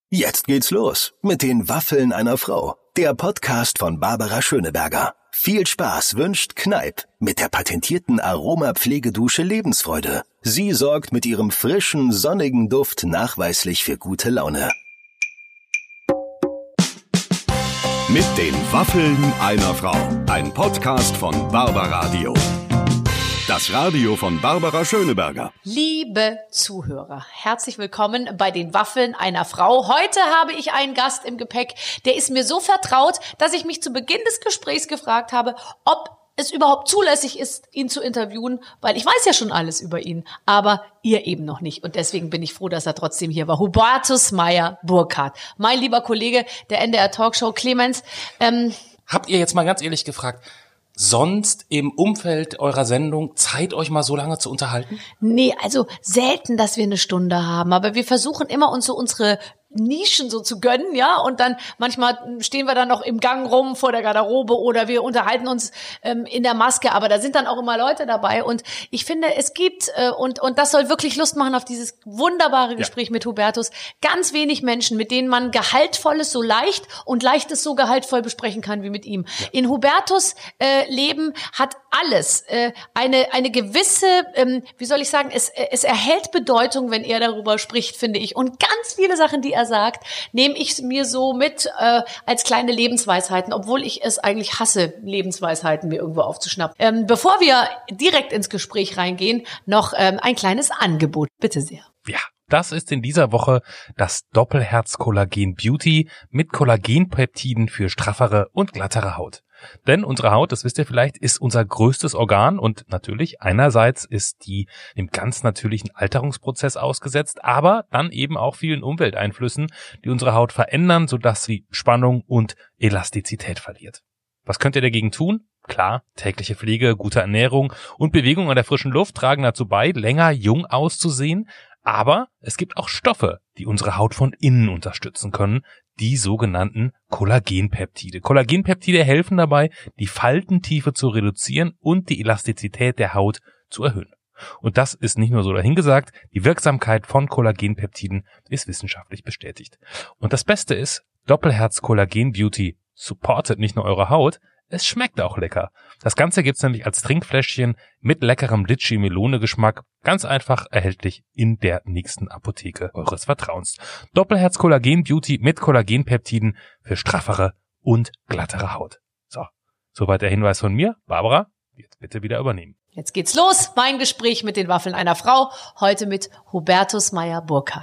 Jetzt geht's los mit den Waffeln einer Frau. Der Podcast von Barbara Schöneberger. Viel Spaß wünscht Kneipp mit der patentierten Aromapflegedusche Lebensfreude. Sie sorgt mit ihrem frischen, sonnigen Duft nachweislich für gute Laune. Mit den Waffeln einer Frau. Ein Podcast von Barbaradio. Das Radio von Barbara Schöneberger. Liebe Zuhörer, herzlich willkommen bei den Waffeln einer Frau. Heute habe ich einen Gast im Gepäck, der ist mir so vertraut, dass ich mich zu Beginn des Gesprächs gefragt habe, ob es überhaupt zulässig ist, ihn zu interviewen, weil ich weiß ja schon alles über ihn, aber ihr eben noch nicht. Und deswegen bin ich froh, dass er trotzdem hier war. Hubertus Meyer-Burkhardt, mein lieber Kollege der NDR Talkshow. Clemens, habt ihr jetzt mal ganz ehrlich gefragt, sonst im Umfeld eurer Sendung Zeit, euch mal so lange zu unterhalten? Nee, also selten, dass wir eine Stunde haben, aber wir versuchen immer, uns so unsere Nischen so zu gönnen, ja, und dann manchmal stehen wir dann noch im Gang rum vor der Garderobe oder wir unterhalten uns in der Maske, aber da sind dann auch immer Leute dabei und ich finde, es gibt, und das soll wirklich Lust machen auf dieses wunderbare Gespräch mit Hubertus, ganz wenig Menschen, mit denen man Gehaltvolles so leicht und Leichtes so gehaltvoll besprechen kann wie mit ihm. Ja. In Hubertus Leben hat alles eine gewisse, wie soll ich sagen, es erhält Bedeutung, wenn er darüber spricht, finde ich, und ganz viele Sachen, die er sagt, nehme ich mir so mit als kleine Lebensweisheiten, obwohl ich es eigentlich hasse, Lebensweisheiten mir irgendwo aufzuschnappen. Bevor wir direkt ins Gespräch reingehen, noch ein kleines Angebot. Bitte sehr. Ja, das ist in dieser Woche das Doppelherz Collagen Beauty mit Kollagenpeptiden für straffere und glattere Haut. Denn unsere Haut, das wisst ihr vielleicht, ist unser größtes Organ und natürlich einerseits ist die dem ganz natürlichen Alterungsprozess ausgesetzt, aber dann eben auch vielen Umwelteinflüssen, die unsere Haut verändern, sodass sie Spannung und Elastizität verliert. Was könnt ihr dagegen tun? Klar, tägliche Pflege, gute Ernährung und Bewegung an der frischen Luft tragen dazu bei, länger jung auszusehen, aber es gibt auch Stoffe, die unsere Haut von innen unterstützen können, die sogenannten Kollagenpeptide. Kollagenpeptide helfen dabei, die Faltentiefe zu reduzieren und die Elastizität der Haut zu erhöhen. Und das ist nicht nur so dahingesagt, die Wirksamkeit von Kollagenpeptiden ist wissenschaftlich bestätigt. Und das Beste ist, Doppelherz Collagen Beauty supportet nicht nur eure Haut, es schmeckt auch lecker. Das Ganze gibt's nämlich als Trinkfläschchen mit leckerem Litschi-Melone-Geschmack. Ganz einfach erhältlich in der nächsten Apotheke eures Vertrauens. Doppelherz Collagen Beauty mit Kollagenpeptiden für straffere und glattere Haut. So, soweit der Hinweis von mir. Barbara, jetzt bitte wieder übernehmen. Jetzt geht's los. Mein Gespräch mit den Waffeln einer Frau. Heute mit Hubertus Meyer-Burkhardt.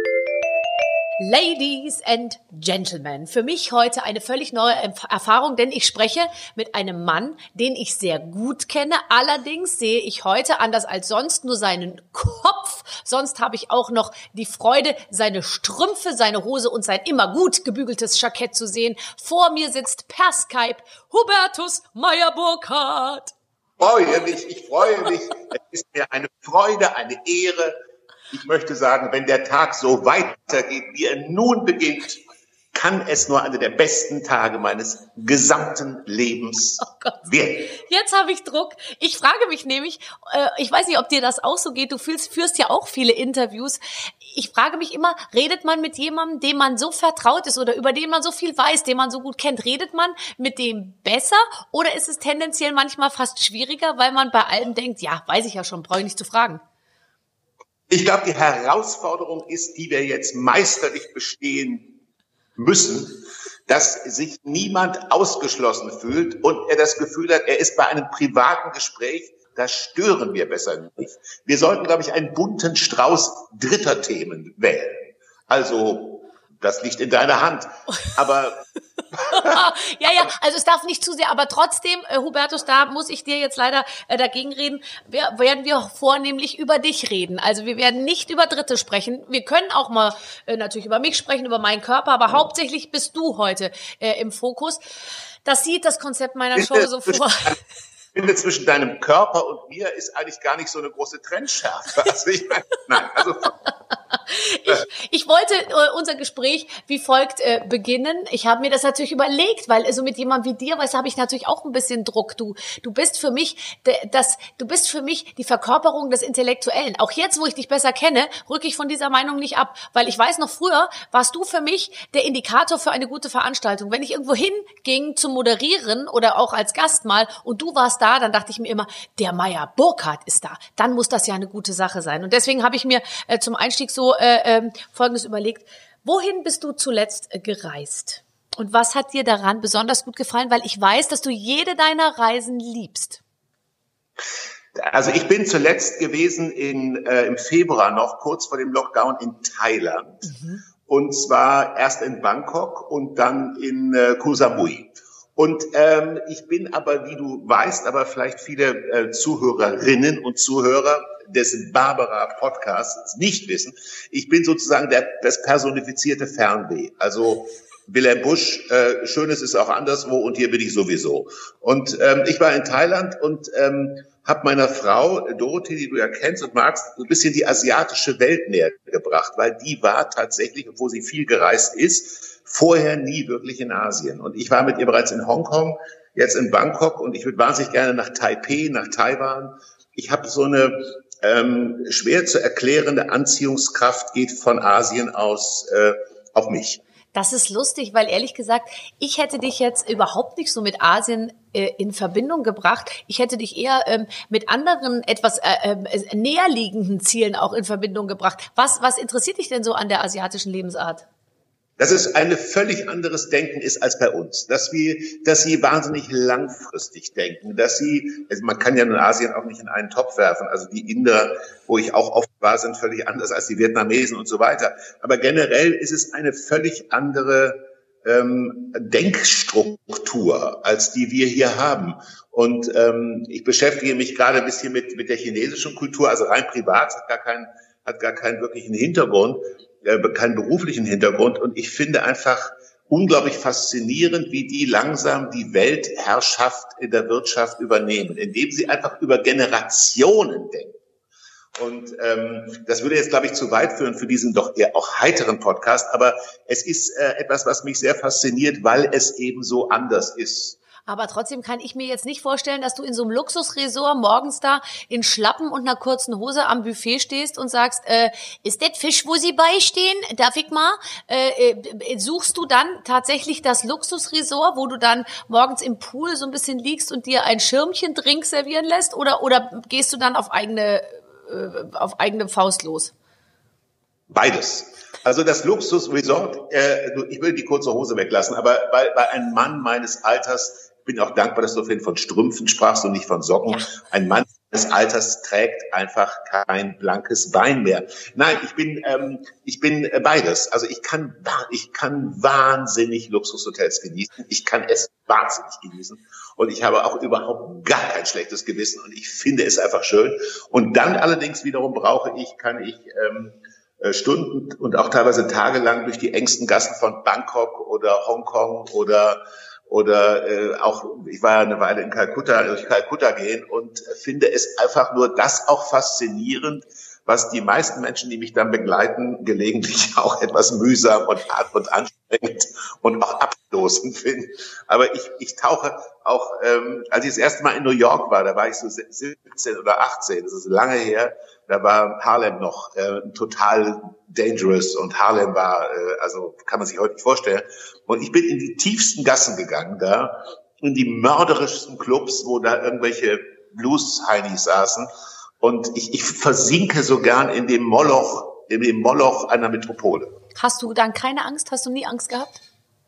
Ladies and Gentlemen, für mich heute eine völlig neue Erfahrung, denn ich spreche mit einem Mann, den ich sehr gut kenne. Allerdings sehe ich heute, anders als sonst, nur seinen Kopf. Sonst habe ich auch noch die Freude, seine Strümpfe, seine Hose und sein immer gut gebügeltes Jackett zu sehen. Vor mir sitzt per Skype Hubertus Meyer-Burkhardt. Ich freue mich. Es ist mir eine Freude, eine Ehre. Ich möchte sagen, wenn der Tag so weitergeht, wie er nun beginnt, kann es nur einer der besten Tage meines gesamten Lebens werden. Jetzt habe ich Druck. Ich frage mich nämlich, ich weiß nicht, ob dir das auch so geht, du führst ja auch viele Interviews. Ich frage mich immer, redet man mit jemandem, dem man so vertraut ist oder über den man so viel weiß, den man so gut kennt, redet man mit dem besser oder ist es tendenziell manchmal fast schwieriger, weil man bei allem denkt, ja, weiß ich ja schon, brauche ich nicht zu fragen? Ich glaube, die Herausforderung ist, die wir jetzt meisterlich bestehen müssen, dass sich niemand ausgeschlossen fühlt und er das Gefühl hat, er ist bei einem privaten Gespräch, das stören wir besser nicht. Wir sollten, glaube ich, einen bunten Strauß dritter Themen wählen. Also, das liegt in deiner Hand. Aber ja, also es darf nicht zu sehr, aber trotzdem, Hubertus, da muss ich dir jetzt leider dagegen reden, werden wir vornehmlich über dich reden. Also wir werden nicht über Dritte sprechen. Wir können auch mal natürlich über mich sprechen, über meinen Körper, aber hauptsächlich bist du heute im Fokus. Das sieht das Konzept meiner Show so vor. Ich finde, zwischen deinem Körper und mir ist eigentlich gar nicht so eine große Trennschärfe. Also Ich wollte unser Gespräch wie folgt beginnen. Ich habe mir das natürlich überlegt, weil also mit jemandem wie dir, weißt du, habe ich natürlich auch ein bisschen Druck. Du bist für mich die Verkörperung des Intellektuellen. Auch jetzt, wo ich dich besser kenne, rücke ich von dieser Meinung nicht ab, weil ich weiß noch früher, warst du für mich der Indikator für eine gute Veranstaltung. Wenn ich irgendwo hinging zum Moderieren oder auch als Gast mal und du warst da, dann dachte ich mir immer, der Meier Burkhardt ist da. Dann muss das ja eine gute Sache sein. Und deswegen habe ich mir zum Einstieg so Folgendes überlegt. Wohin bist du zuletzt gereist? Und was hat dir daran besonders gut gefallen? Weil ich weiß, dass du jede deiner Reisen liebst. Also ich bin zuletzt gewesen im Februar noch, kurz vor dem Lockdown in Thailand. Und zwar erst in Bangkok und dann in Koh Samui. Und ich bin aber, wie du weißt, aber vielleicht viele Zuhörerinnen und Zuhörer des Barbara-Podcasts nicht wissen, ich bin sozusagen das personifizierte Fernweh. Also Wilhelm Busch, Schönes ist auch anderswo und hier bin ich sowieso. Und ich war in Thailand und habe meiner Frau, Dorothee, die du ja kennst und magst, ein bisschen die asiatische Welt näher gebracht, weil die war tatsächlich, obwohl sie viel gereist ist, vorher nie wirklich in Asien. Und ich war mit ihr bereits in Hongkong, jetzt in Bangkok und ich würde wahnsinnig gerne nach Taipei, nach Taiwan. Ich habe so eine schwer zu erklärende Anziehungskraft, geht von Asien aus auf mich. Das ist lustig, weil ehrlich gesagt, ich hätte dich jetzt überhaupt nicht so mit Asien in Verbindung gebracht. Ich hätte dich eher mit anderen etwas näherliegenden Zielen auch in Verbindung gebracht. Was interessiert dich denn so an der asiatischen Lebensart? Dass es ein völlig anderes Denken ist als bei uns, dass sie wahnsinnig langfristig denken, also man kann ja in Asien auch nicht in einen Topf werfen, also die Inder, wo ich auch oft war, sind völlig anders als die Vietnamesen und so weiter, aber generell ist es eine völlig andere Denkstruktur, als die wir hier haben. Und ich beschäftige mich gerade ein bisschen mit der chinesischen Kultur, also rein privat, hat gar keinen wirklichen Hintergrund, keinen beruflichen Hintergrund. Und ich finde einfach unglaublich faszinierend, wie die langsam die Weltherrschaft in der Wirtschaft übernehmen, indem sie einfach über Generationen denken. Und das würde jetzt, glaube ich, zu weit führen für diesen doch eher auch heiteren Podcast. Aber es ist etwas, was mich sehr fasziniert, weil es eben so anders ist. Aber trotzdem kann ich mir jetzt nicht vorstellen, dass du in so einem Luxusresort morgens da in Schlappen und einer kurzen Hose am Buffet stehst und sagst, ist das Fisch, wo Sie beistehen? Darf ich mal? Suchst du dann tatsächlich das Luxusresort, wo du dann morgens im Pool so ein bisschen liegst und dir ein Schirmchen-Drink servieren lässt? Oder gehst du dann auf eigene Faust los? Beides. Also das Luxusresort, ich will die kurze Hose weglassen, aber bei einem Mann meines Alters, ich bin auch dankbar, dass du vorhin von Strümpfen sprachst und nicht von Socken. Ja. Ein Mann des Alters trägt einfach kein blankes Bein mehr. Nein, ich bin beides. Also ich kann wahnsinnig Luxushotels genießen. Ich kann es wahnsinnig genießen. Und ich habe auch überhaupt gar kein schlechtes Gewissen. Und ich finde es einfach schön. Und dann allerdings wiederum kann ich Stunden und auch teilweise tagelang durch die engsten Gassen von Bangkok oder Hongkong oder auch, ich war ja eine Weile in Kalkutta, durch Kalkutta gehen und finde es einfach nur das auch faszinierend, was die meisten Menschen, die mich dann begleiten, gelegentlich auch etwas mühsam und hart und anstrengend und auch abstoßend finden. Aber ich tauche auch, als ich das erste Mal in New York war, da war ich so 17 oder 18, das ist lange her, da war Harlem noch total dangerous und Harlem war, also kann man sich heute nicht vorstellen. Und ich bin in die tiefsten Gassen gegangen da, in die mörderischsten Clubs, wo da irgendwelche Blues-Heinis saßen. Und ich versinke so gern in dem Moloch einer Metropole. Hast du dann keine Angst? Hast du nie Angst gehabt?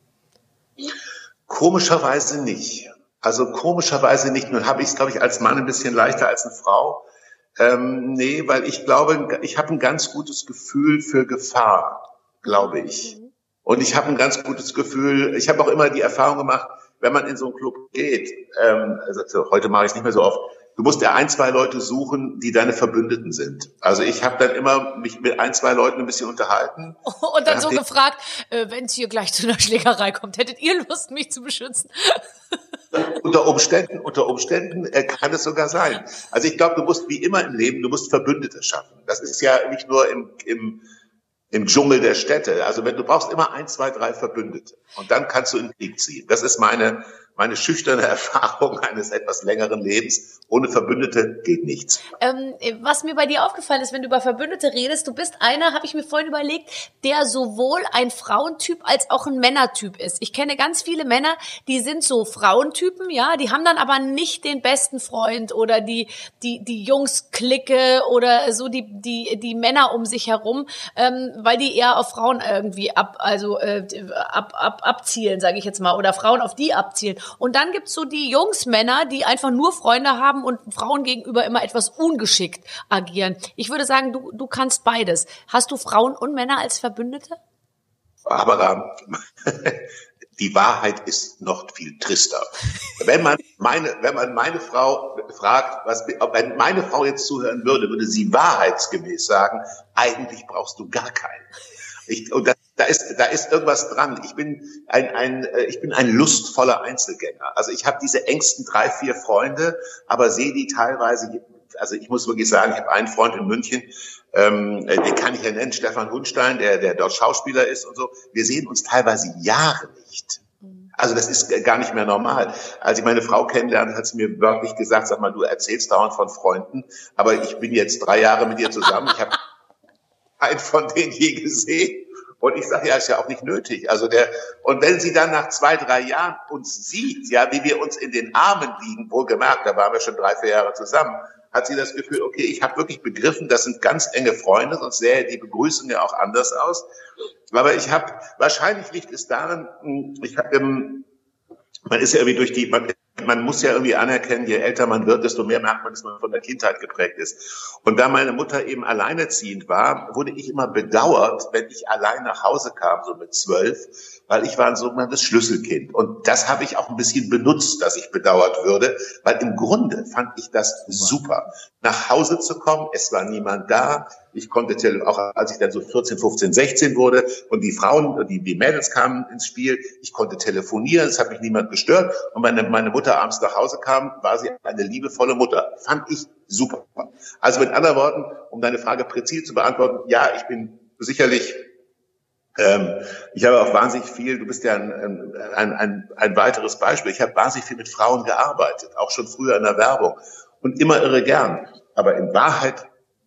Komischerweise nicht. Also komischerweise nicht. Nun habe ich es, glaube ich, als Mann ein bisschen leichter als eine Frau. Nee, weil ich glaube, ich habe ein ganz gutes Gefühl für Gefahr, glaube ich. Und ich habe ein ganz gutes Gefühl, ich habe auch immer die Erfahrung gemacht, wenn man in so einen Club geht, also heute mache ich es nicht mehr so oft, du musst ja 1, 2 Leute suchen, die deine Verbündeten sind. Also ich habe dann immer mich mit 1, 2 Leuten ein bisschen unterhalten. Und dann so gefragt, wenn es hier gleich zu einer Schlägerei kommt, hättet ihr Lust, mich zu beschützen? Unter Umständen kann es sogar sein. Also ich glaube, du musst wie immer im Leben, du musst Verbündete schaffen. Das ist ja nicht nur im Dschungel der Städte. Also du brauchst immer 1, 2, 3 Verbündete. Und dann kannst du in den Krieg ziehen. Das ist meine schüchterne Erfahrung eines etwas längeren Lebens. Ohne Verbündete geht nichts. Was mir bei dir aufgefallen ist, wenn du über Verbündete redest, du bist einer, habe ich mir vorhin überlegt, der sowohl ein Frauentyp als auch ein Männertyp ist. Ich kenne ganz viele Männer, die sind so Frauentypen, ja, die haben dann aber nicht den besten Freund oder die Jungs-Clique oder so die Männer um sich herum, weil die eher auf Frauen irgendwie abzielen, sage ich jetzt mal, oder Frauen auf die abzielen. Und dann gibt's so die Jungsmänner, die einfach nur Freunde haben und Frauen gegenüber immer etwas ungeschickt agieren. Ich würde sagen, du kannst beides. Hast du Frauen und Männer als Verbündete? Aber die Wahrheit ist noch viel trister. Wenn man meine Frau fragt, wenn meine Frau jetzt zuhören würde sie wahrheitsgemäß sagen, eigentlich brauchst du gar keinen. Da ist irgendwas dran. Ich bin ein lustvoller Einzelgänger. Also ich habe diese engsten 3, 4 Freunde, aber sehe die teilweise, also ich muss wirklich sagen, ich habe einen Freund in München, den kann ich ja nennen, Stefan Hundstein, der dort Schauspieler ist und so. Wir sehen uns teilweise Jahre nicht. Also das ist gar nicht mehr normal. Als ich meine Frau kennenlernte, hat sie mir wörtlich gesagt, sag mal, du erzählst dauernd von Freunden, aber ich bin jetzt 3 Jahre mit dir zusammen. Ich habe einen von denen je gesehen. Und ich sage, ja, ist ja auch nicht nötig. Und wenn sie dann nach 2, 3 Jahren uns sieht, ja, wie wir uns in den Armen liegen, wohlgemerkt, da waren wir schon 3, 4 Jahre zusammen, hat sie das Gefühl, okay, ich habe wirklich begriffen, das sind ganz enge Freunde, sonst sähe die Begrüßung ja auch anders aus. Aber wahrscheinlich liegt es daran, man ist ja irgendwie man muss ja irgendwie anerkennen, je älter man wird, desto mehr merkt man, dass man von der Kindheit geprägt ist. Und da meine Mutter eben alleinerziehend war, wurde ich immer bedauert, wenn ich allein nach Hause kam, so mit 12, weil ich war ein sogenanntes Schlüsselkind. Und das habe ich auch ein bisschen benutzt, dass ich bedauert würde, weil im Grunde fand ich das super, nach Hause zu kommen. Es war niemand da. Ich konnte auch, als ich dann so 14, 15, 16 wurde und die Frauen, die Mädels kamen ins Spiel, ich konnte telefonieren, es hat mich niemand gestört. Und meine Mutter abends nach Hause kam, war sie eine liebevolle Mutter. Fand ich super. Also mit anderen Worten, um deine Frage präzise zu beantworten, ja, ich bin sicherlich, ich habe auch wahnsinnig viel, du bist ja ein weiteres Beispiel, ich habe wahnsinnig viel mit Frauen gearbeitet, auch schon früher in der Werbung und immer irre gern. Aber in Wahrheit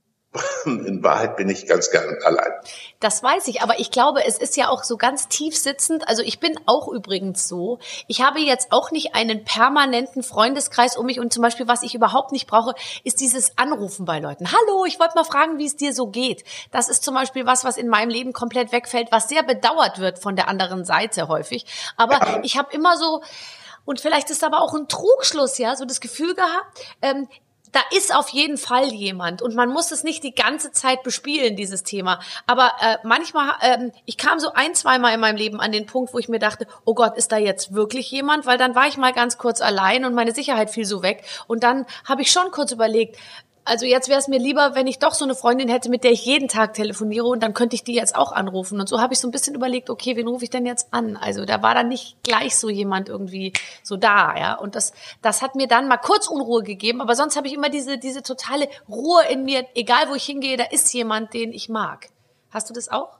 bin ich ganz gern allein. Das weiß ich, aber ich glaube, es ist ja auch so ganz tief sitzend. Also ich bin auch übrigens so. Ich habe jetzt auch nicht einen permanenten Freundeskreis um mich und zum Beispiel, was ich überhaupt nicht brauche, ist dieses Anrufen bei Leuten. Hallo, ich wollte mal fragen, wie es dir so geht. Das ist zum Beispiel was in meinem Leben komplett wegfällt, was sehr bedauert wird von der anderen Seite häufig. Aber ich habe immer so, und vielleicht ist aber auch ein Trugschluss, ja, so das Gefühl gehabt, da ist auf jeden Fall jemand und man muss es nicht die ganze Zeit bespielen, dieses Thema. Aber manchmal, ich kam so 1, 2 Mal in meinem Leben an den Punkt, wo ich mir dachte, oh Gott, ist da jetzt wirklich jemand? Weil dann war ich mal ganz kurz allein und meine Sicherheit fiel so weg. Und dann habe ich schon kurz überlegt, also jetzt wäre es mir lieber, wenn ich doch so eine Freundin hätte, mit der ich jeden Tag telefoniere und dann könnte ich die jetzt auch anrufen. Und so habe ich so ein bisschen überlegt, okay, wen rufe ich denn jetzt an? Also da war dann nicht gleich so jemand irgendwie so da, ja. Und das hat mir dann mal kurz Unruhe gegeben, aber sonst habe ich immer diese totale Ruhe in mir, egal wo ich hingehe, da ist jemand, den ich mag. Hast du das auch?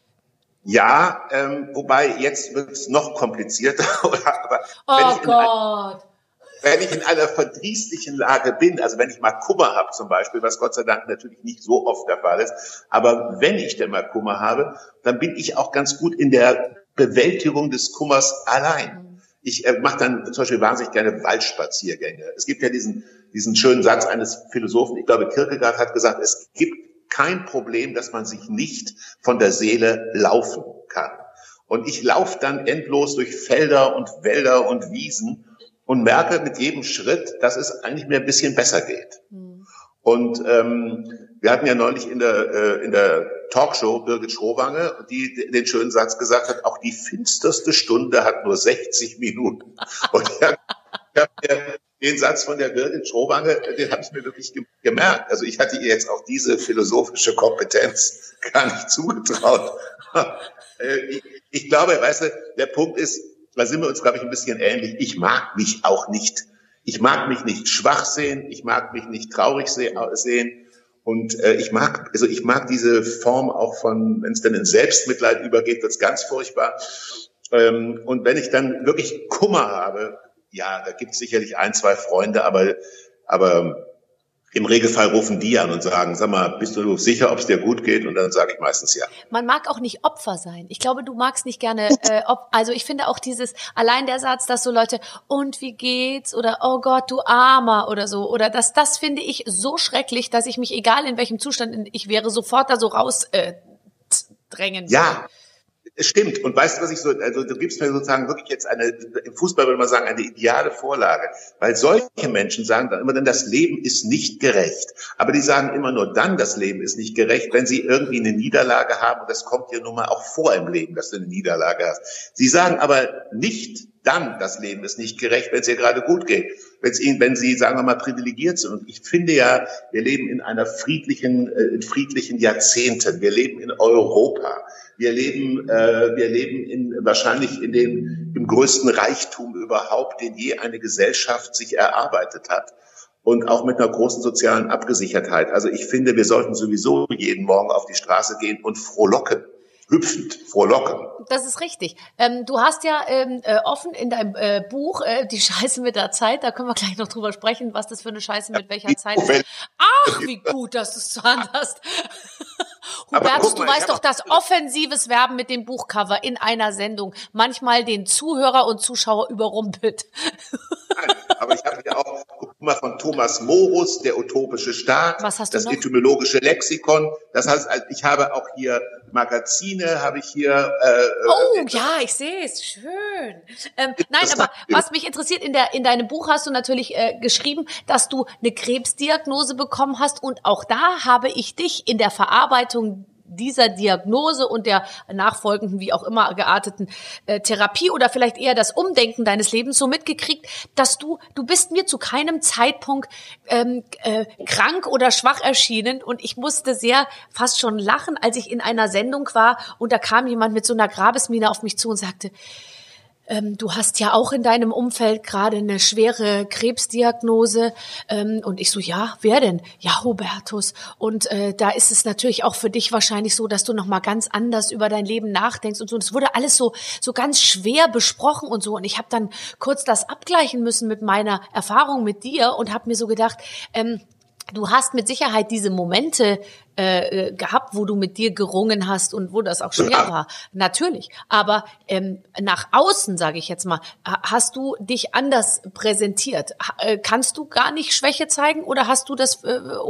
Ja, wobei jetzt wird es noch komplizierter. Aber oh Gott! Wenn ich in einer verdrießlichen Lage bin, also wenn ich mal Kummer habe zum Beispiel, was Gott sei Dank natürlich nicht so oft der Fall ist, aber wenn ich denn mal Kummer habe, dann bin ich auch ganz gut in der Bewältigung des Kummers allein. Ich mache dann zum Beispiel wahnsinnig gerne Waldspaziergänge. Es gibt ja diesen schönen Satz eines Philosophen, ich glaube Kierkegaard hat gesagt, es gibt kein Problem, dass man sich nicht von der Seele laufen kann. Und ich laufe dann endlos durch Felder und Wälder und Wiesen und merke mit jedem Schritt, dass es eigentlich mir ein bisschen besser geht. Und wir hatten ja neulich in der Talkshow Birgit Schrowange, die den schönen Satz gesagt hat, auch die finsterste Stunde hat nur 60 Minuten. Und ich hab mir den Satz von der Birgit Schrowange, den habe ich mir wirklich gemerkt. Also ich hatte ihr jetzt auch diese philosophische Kompetenz gar nicht zugetraut. Ich glaube, weißt du, der Punkt ist, da sind wir uns, glaube ich, ein bisschen ähnlich. Ich mag mich auch nicht. Ich mag mich nicht schwach sehen. Ich mag mich nicht traurig sehen. Und ich mag diese Form auch von, wenn es dann in Selbstmitleid übergeht, wird's ganz furchtbar. Und wenn ich dann wirklich Kummer habe, ja, da gibt's sicherlich ein, zwei Freunde, aber im Regelfall rufen die an und sagen, sag mal, bist du sicher, ob es dir gut geht? Und dann sage ich meistens ja. Man mag auch nicht Opfer sein. Ich glaube, du magst nicht gerne, also ich finde auch allein der Satz, dass so Leute, und wie geht's? Oder, oh Gott, du Armer oder so. Oder das finde ich so schrecklich, dass ich mich, egal in welchem Zustand ich wäre, sofort da so raus drängen. Ja. Es stimmt. Und weißt du, was du gibst mir sozusagen wirklich jetzt im Fußball würde man sagen, eine ideale Vorlage. Weil solche Menschen sagen dann immer dann, das Leben ist nicht gerecht. Aber die sagen immer nur dann, das Leben ist nicht gerecht, wenn sie irgendwie eine Niederlage haben. Und das kommt ja nun mal auch vor im Leben, dass du eine Niederlage hast. Sie sagen aber nicht dann, das Leben ist nicht gerecht, wenn es ihr gerade gut geht. Wenn sie, sagen wir mal, privilegiert sind. Und ich finde ja, wir leben in friedlichen Jahrzehnten. Wir leben in Europa. Wir leben wahrscheinlich im größten Reichtum überhaupt, den je eine Gesellschaft sich erarbeitet hat. Und auch mit einer großen sozialen Abgesichertheit. Also ich finde, wir sollten sowieso jeden Morgen auf die Straße gehen und frohlocken. Hüpfend, frohlocken. Das ist richtig. Du hast ja offen in deinem Buch die Scheiße mit der Zeit, da können wir gleich noch drüber sprechen, was das für eine Scheiße mit welcher Zeit ist. Ach, wie gut, dass du es zur Hand hast. Hubertus, du weißt doch, dass offensives Werben mit dem Buchcover in einer Sendung manchmal den Zuhörer und Zuschauer überrumpelt. Nein, aber ich habe ja auch, guck mal, von Thomas Morus, der utopische Staat, was hast du das noch? Etymologische Lexikon. Das heißt, ich habe auch hier Magazine, habe ich hier. Ja, ich sehe es. Schön. Nein, aber was mich interessiert, in deinem Buch hast du natürlich geschrieben, dass du eine Krebsdiagnose bekommen hast. Und auch da habe ich dich in der Verarbeitung dieser Diagnose und der nachfolgenden, wie auch immer gearteten Therapie oder vielleicht eher das Umdenken deines Lebens so mitgekriegt, dass du bist mir zu keinem Zeitpunkt krank oder schwach erschienen und ich musste fast schon lachen, als ich in einer Sendung war und da kam jemand mit so einer Grabesmiene auf mich zu und sagte, du hast ja auch in deinem Umfeld gerade eine schwere Krebsdiagnose. Und ich so, ja, wer denn? Ja, Hubertus. Und da ist es natürlich auch für dich wahrscheinlich so, dass du nochmal ganz anders über dein Leben nachdenkst und so. Und es wurde alles so ganz schwer besprochen und so. Und ich habe dann kurz das abgleichen müssen mit meiner Erfahrung mit dir und habe mir so gedacht, du hast mit Sicherheit diese Momente gehabt, wo du mit dir gerungen hast und wo das auch schwer war. Natürlich. Aber nach außen, sage ich jetzt mal, hast du dich anders präsentiert. Kannst du gar nicht Schwäche zeigen oder hast du das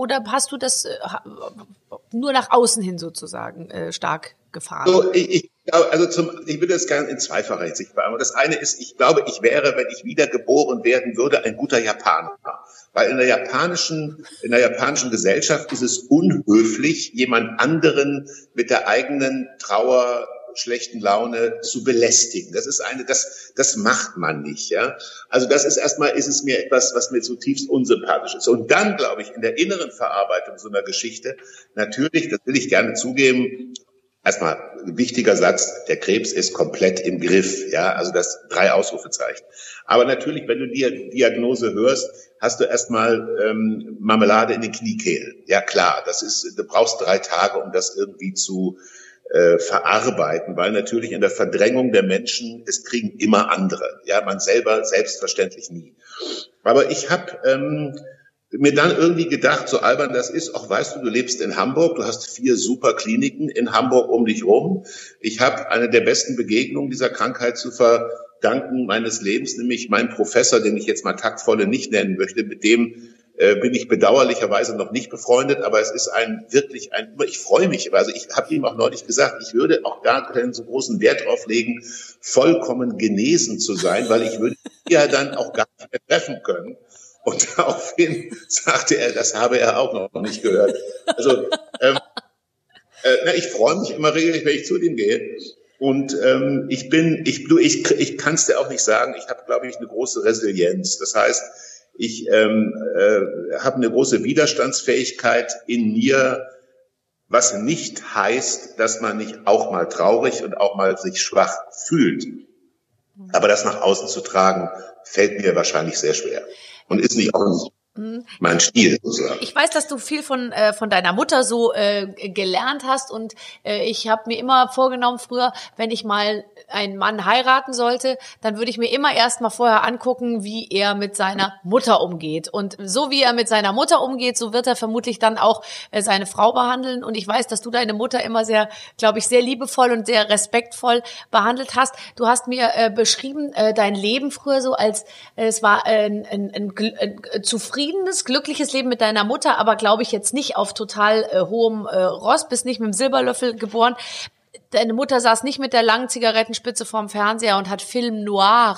nur nach außen hin sozusagen stark gefahren? So, ich würde das gerne in zweifacher Hinsicht beantworten. Das eine ist, ich glaube, ich wäre, wenn ich wieder geboren werden würde, ein guter Japaner. Weil in der japanischen Gesellschaft ist es unhöflich, jemand anderen mit der eigenen Trauer, schlechten Laune zu belästigen. Das macht man nicht, ja. Also ist es mir etwas, was mir zutiefst unsympathisch ist. Und dann, glaube ich, in der inneren Verarbeitung so einer Geschichte, natürlich, das will ich gerne zugeben, erstmal ein wichtiger Satz, der Krebs ist komplett im Griff, ja, also das 3 Ausrufezeichen. Aber natürlich, wenn du die Diagnose hörst, hast du erstmal Marmelade in den Kniekehlen. Ja klar, du brauchst 3 Tage, um das irgendwie zu verarbeiten, weil natürlich in der Verdrängung der Menschen, es kriegen immer andere. Ja, man selber selbstverständlich nie. Aber ich habe mir dann irgendwie gedacht, so albern das ist, auch weißt du lebst in Hamburg, du hast 4 super Kliniken in Hamburg um dich rum. Ich habe eine der besten Begegnungen dieser Krankheit zu verdanken meines Lebens, nämlich mein Professor, den ich jetzt mal taktvolle nicht nennen möchte, mit dem bin ich bedauerlicherweise noch nicht befreundet, aber es ist ich freue mich, also ich habe ihm auch neulich gesagt, ich würde auch gar keinen so großen Wert drauf legen, vollkommen genesen zu sein, weil ich würde ja dann auch gar nicht mehr treffen können. Und daraufhin sagte er, das habe er auch noch nicht gehört. Also ich freue mich immer regelmäßig, wenn ich zu dem gehe. Und ich kann es dir auch nicht sagen, ich habe, glaube ich, eine große Resilienz. Das heißt, ich habe eine große Widerstandsfähigkeit in mir, was nicht heißt, dass man nicht auch mal traurig und auch mal sich schwach fühlt. Aber das nach außen zu tragen, fällt mir wahrscheinlich sehr schwer. Und ist nicht auch nicht. Mein Stil sozusagen. Ich weiß, dass du viel von deiner Mutter so gelernt hast und ich habe mir immer vorgenommen früher, wenn ich mal einen Mann heiraten sollte, dann würde ich mir immer erst mal vorher angucken, wie er mit seiner Mutter umgeht. Und so wie er mit seiner Mutter umgeht, so wird er vermutlich dann auch seine Frau behandeln. Und ich weiß, dass du deine Mutter immer sehr, glaube ich, sehr liebevoll und sehr respektvoll behandelt hast. Du hast mir beschrieben, dein Leben früher so als, es war ein zufriedenes, glückliches Leben mit deiner Mutter, aber glaube ich jetzt nicht auf total hohem Ross, bist nicht mit dem Silberlöffel geboren. Deine Mutter saß nicht mit der langen Zigarettenspitze vorm Fernseher und hat Film Noir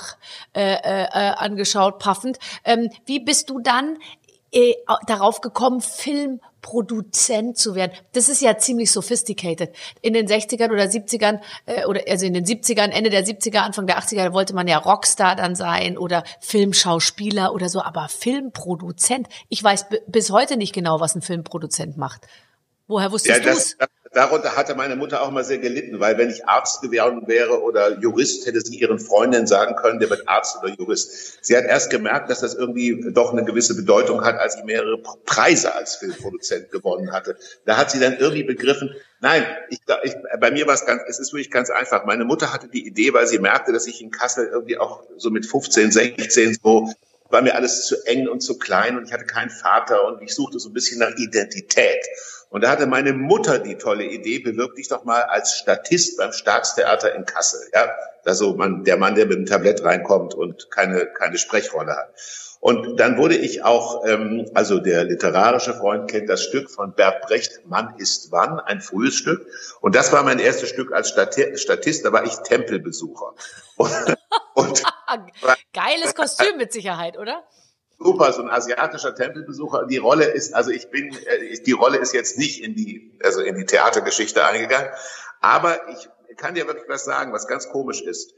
angeschaut, paffend. Wie bist du dann darauf gekommen, Filmproduzent zu werden? Das ist ja ziemlich sophisticated. In den 60ern oder 70ern, also in den 70ern, Ende der 70er, Anfang der 80er, wollte man ja Rockstar dann sein oder Filmschauspieler oder so, aber Filmproduzent, ich weiß bis heute nicht genau, was ein Filmproduzent macht. Woher wusstest du es? Darunter hatte meine Mutter auch mal sehr gelitten, weil wenn ich Arzt geworden wäre oder Jurist, hätte sie ihren Freundinnen sagen können, der wird Arzt oder Jurist. Sie hat erst gemerkt, dass das irgendwie doch eine gewisse Bedeutung hat, als sie mehrere Preise als Filmproduzent gewonnen hatte. Da hat sie dann irgendwie begriffen, nein, bei mir war es ist wirklich ganz einfach. Meine Mutter hatte die Idee, weil sie merkte, dass ich in Kassel irgendwie auch so mit 15, 16 so, war mir alles zu eng und zu klein und ich hatte keinen Vater und ich suchte so ein bisschen nach Identität. Und da hatte meine Mutter die tolle Idee, bewirb dich doch mal als Statist beim Staatstheater in Kassel. Ja, also der Mann, der mit dem Tablett reinkommt und keine Sprechrolle hat. Und dann wurde ich auch, also der literarische Freund kennt das Stück von Bert Brecht, Mann ist wann, ein frühes Stück. Und das war mein erstes Stück als Statist, da war ich Tempelbesucher. Und geiles Kostüm mit Sicherheit, oder? Super, so ein asiatischer Tempelbesucher. Die Rolle ist, die Rolle ist jetzt nicht in die Theatergeschichte eingegangen. Aber ich kann dir wirklich was sagen, was ganz komisch ist.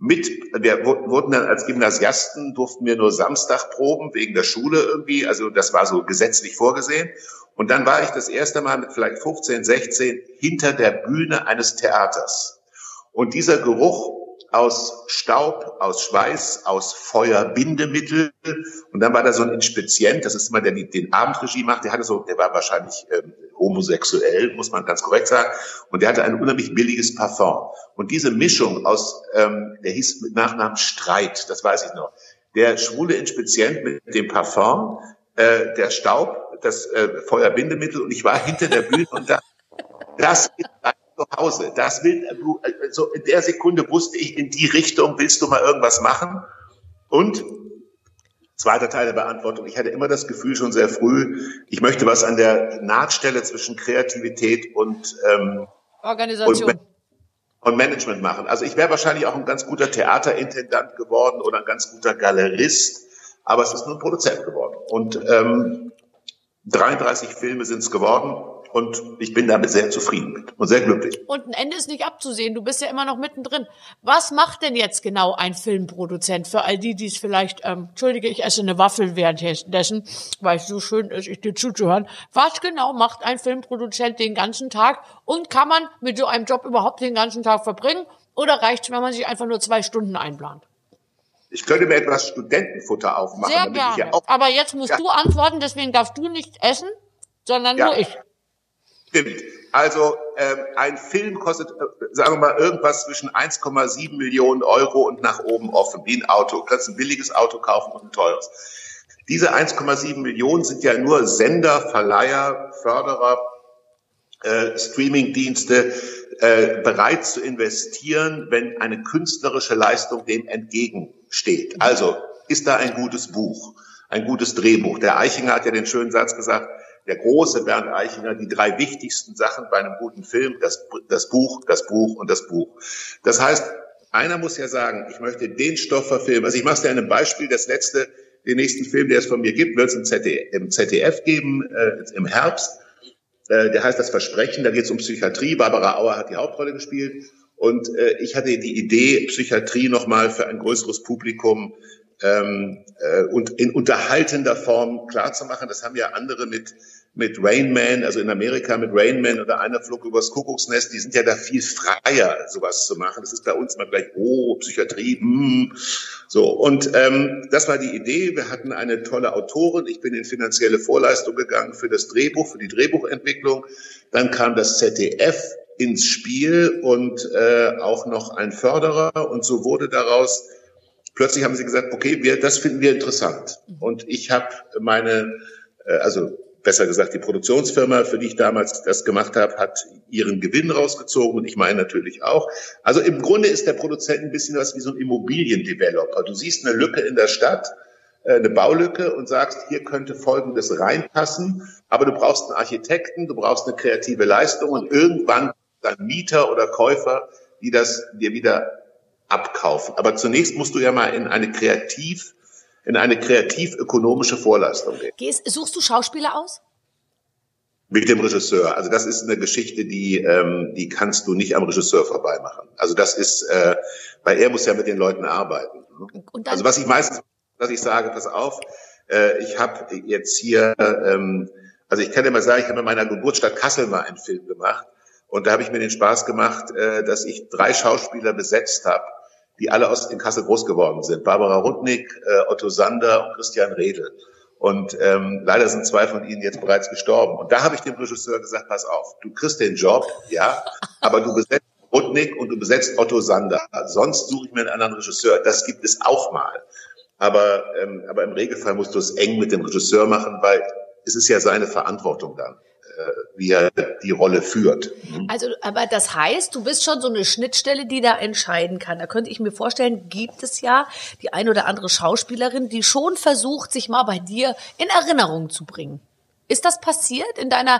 Wir wurden dann als Gymnasiasten, durften wir nur Samstag proben, wegen der Schule irgendwie. Also das war so gesetzlich vorgesehen. Und dann war ich das erste Mal mit vielleicht 15, 16 hinter der Bühne eines Theaters. Und dieser Geruch aus Staub, aus Schweiß, aus Feuerbindemittel. Und dann war da so ein Inspizient, das ist immer der den Abendregie macht, der war wahrscheinlich homosexuell, muss man ganz korrekt sagen. Und der hatte ein unheimlich billiges Parfum. Und diese Mischung aus, der hieß mit Nachnamen Streit, das weiß ich noch. Der schwule Inspizient mit dem Parfum, der Staub, das Feuerbindemittel. Und ich war hinter der Bühne und das ist zu Hause. So in der Sekunde wusste ich, in die Richtung willst du mal irgendwas machen. Und zweiter Teil der Beantwortung, ich hatte immer das Gefühl schon sehr früh, ich möchte was an der Nahtstelle zwischen Kreativität und Organisation und Management machen. Also ich wäre wahrscheinlich auch ein ganz guter Theaterintendant geworden oder ein ganz guter Galerist, aber es ist nur ein Produzent geworden. Und 33 Filme sind es geworden. Und ich bin damit sehr zufrieden mit und sehr glücklich. Und ein Ende ist nicht abzusehen. Du bist ja immer noch mittendrin. Was macht denn jetzt genau ein Filmproduzent für all die es vielleicht, entschuldige, ich esse eine Waffel währenddessen, weil es so schön ist, ich dir zuzuhören. Was genau macht ein Filmproduzent den ganzen Tag? Und kann man mit so einem Job überhaupt den ganzen Tag verbringen? Oder reicht es, wenn man sich einfach nur 2 Stunden einplant? Ich könnte mir etwas Studentenfutter aufmachen. Sehr gerne. Aber jetzt musst du antworten, deswegen darfst du nicht essen, sondern nur ich. Stimmt. Also ein Film kostet, sagen wir mal, irgendwas zwischen 1,7 Millionen Euro und nach oben offen, wie ein Auto. Du kannst ein billiges Auto kaufen und ein teures. Diese 1,7 Millionen sind ja nur Sender, Verleiher, Förderer, Streamingdienste bereit zu investieren, wenn eine künstlerische Leistung dem entgegensteht. Also ist da ein gutes Buch, ein gutes Drehbuch. Der Eichinger hat ja den schönen Satz gesagt, der große Bernd Eichinger, die 3 wichtigsten Sachen bei einem guten Film, das Buch, das Buch und das Buch. Das heißt, einer muss ja sagen, ich möchte den Stoff verfilmen. Also ich mache dir ein Beispiel, den nächsten Film, der es von mir gibt, wird es im ZDF geben, im Herbst. Der heißt Das Versprechen, da geht es um Psychiatrie. Barbara Auer hat die Hauptrolle gespielt. Und ich hatte die Idee, Psychiatrie nochmal für ein größeres Publikum und in unterhaltender Form klarzumachen. Das haben ja andere mit Rain Man, also in Amerika mit Rain Man oder Einer flog übers Kuckucksnest, die sind ja da viel freier, sowas zu machen. Das ist bei uns immer gleich, Psychiatrie, so. Und das war die Idee. Wir hatten eine tolle Autorin. Ich bin in finanzielle Vorleistung gegangen für das Drehbuch, für die Drehbuchentwicklung. Dann kam das ZDF ins Spiel und auch noch ein Förderer. Und so wurde daraus, plötzlich haben sie gesagt, okay, das finden wir interessant. Und ich habe besser gesagt, die Produktionsfirma, für die ich damals das gemacht habe, hat ihren Gewinn rausgezogen und ich meine natürlich auch. Also im Grunde ist der Produzent ein bisschen was wie so ein Immobiliendeveloper. Du siehst eine Lücke in der Stadt, eine Baulücke und sagst, hier könnte Folgendes reinpassen, aber du brauchst einen Architekten, du brauchst eine kreative Leistung und irgendwann dann Mieter oder Käufer, die das dir wieder abkaufen. Aber zunächst musst du ja mal in eine kreativ-ökonomische Vorleistung gehen. Suchst du Schauspieler aus? Mit dem Regisseur. Also das ist eine Geschichte, die kannst du nicht am Regisseur vorbeimachen. Also das ist, weil er muss ja mit den Leuten arbeiten. Also was ich sage, pass auf, ich habe jetzt hier, also ich kann dir mal sagen, ich habe in meiner Geburtsstadt Kassel mal einen Film gemacht und da habe ich mir den Spaß gemacht, dass ich 3 Schauspieler besetzt habe, die alle in Kassel groß geworden sind. Barbara Rudnick, Otto Sander und Christian Redl. Und leider sind 2 von ihnen jetzt bereits gestorben. Und da habe ich dem Regisseur gesagt, pass auf, du kriegst den Job, ja, aber du besetzt Rudnick und du besetzt Otto Sander. Sonst suche ich mir einen anderen Regisseur. Das gibt es auch mal. Aber im Regelfall musst du es eng mit dem Regisseur machen, weil es ist ja seine Verantwortung dann, wie er die Rolle führt. Also, aber das heißt, du bist schon so eine Schnittstelle, die da entscheiden kann. Da könnte ich mir vorstellen, gibt es ja die ein oder andere Schauspielerin, die schon versucht, sich mal bei dir in Erinnerung zu bringen. Ist das passiert in deiner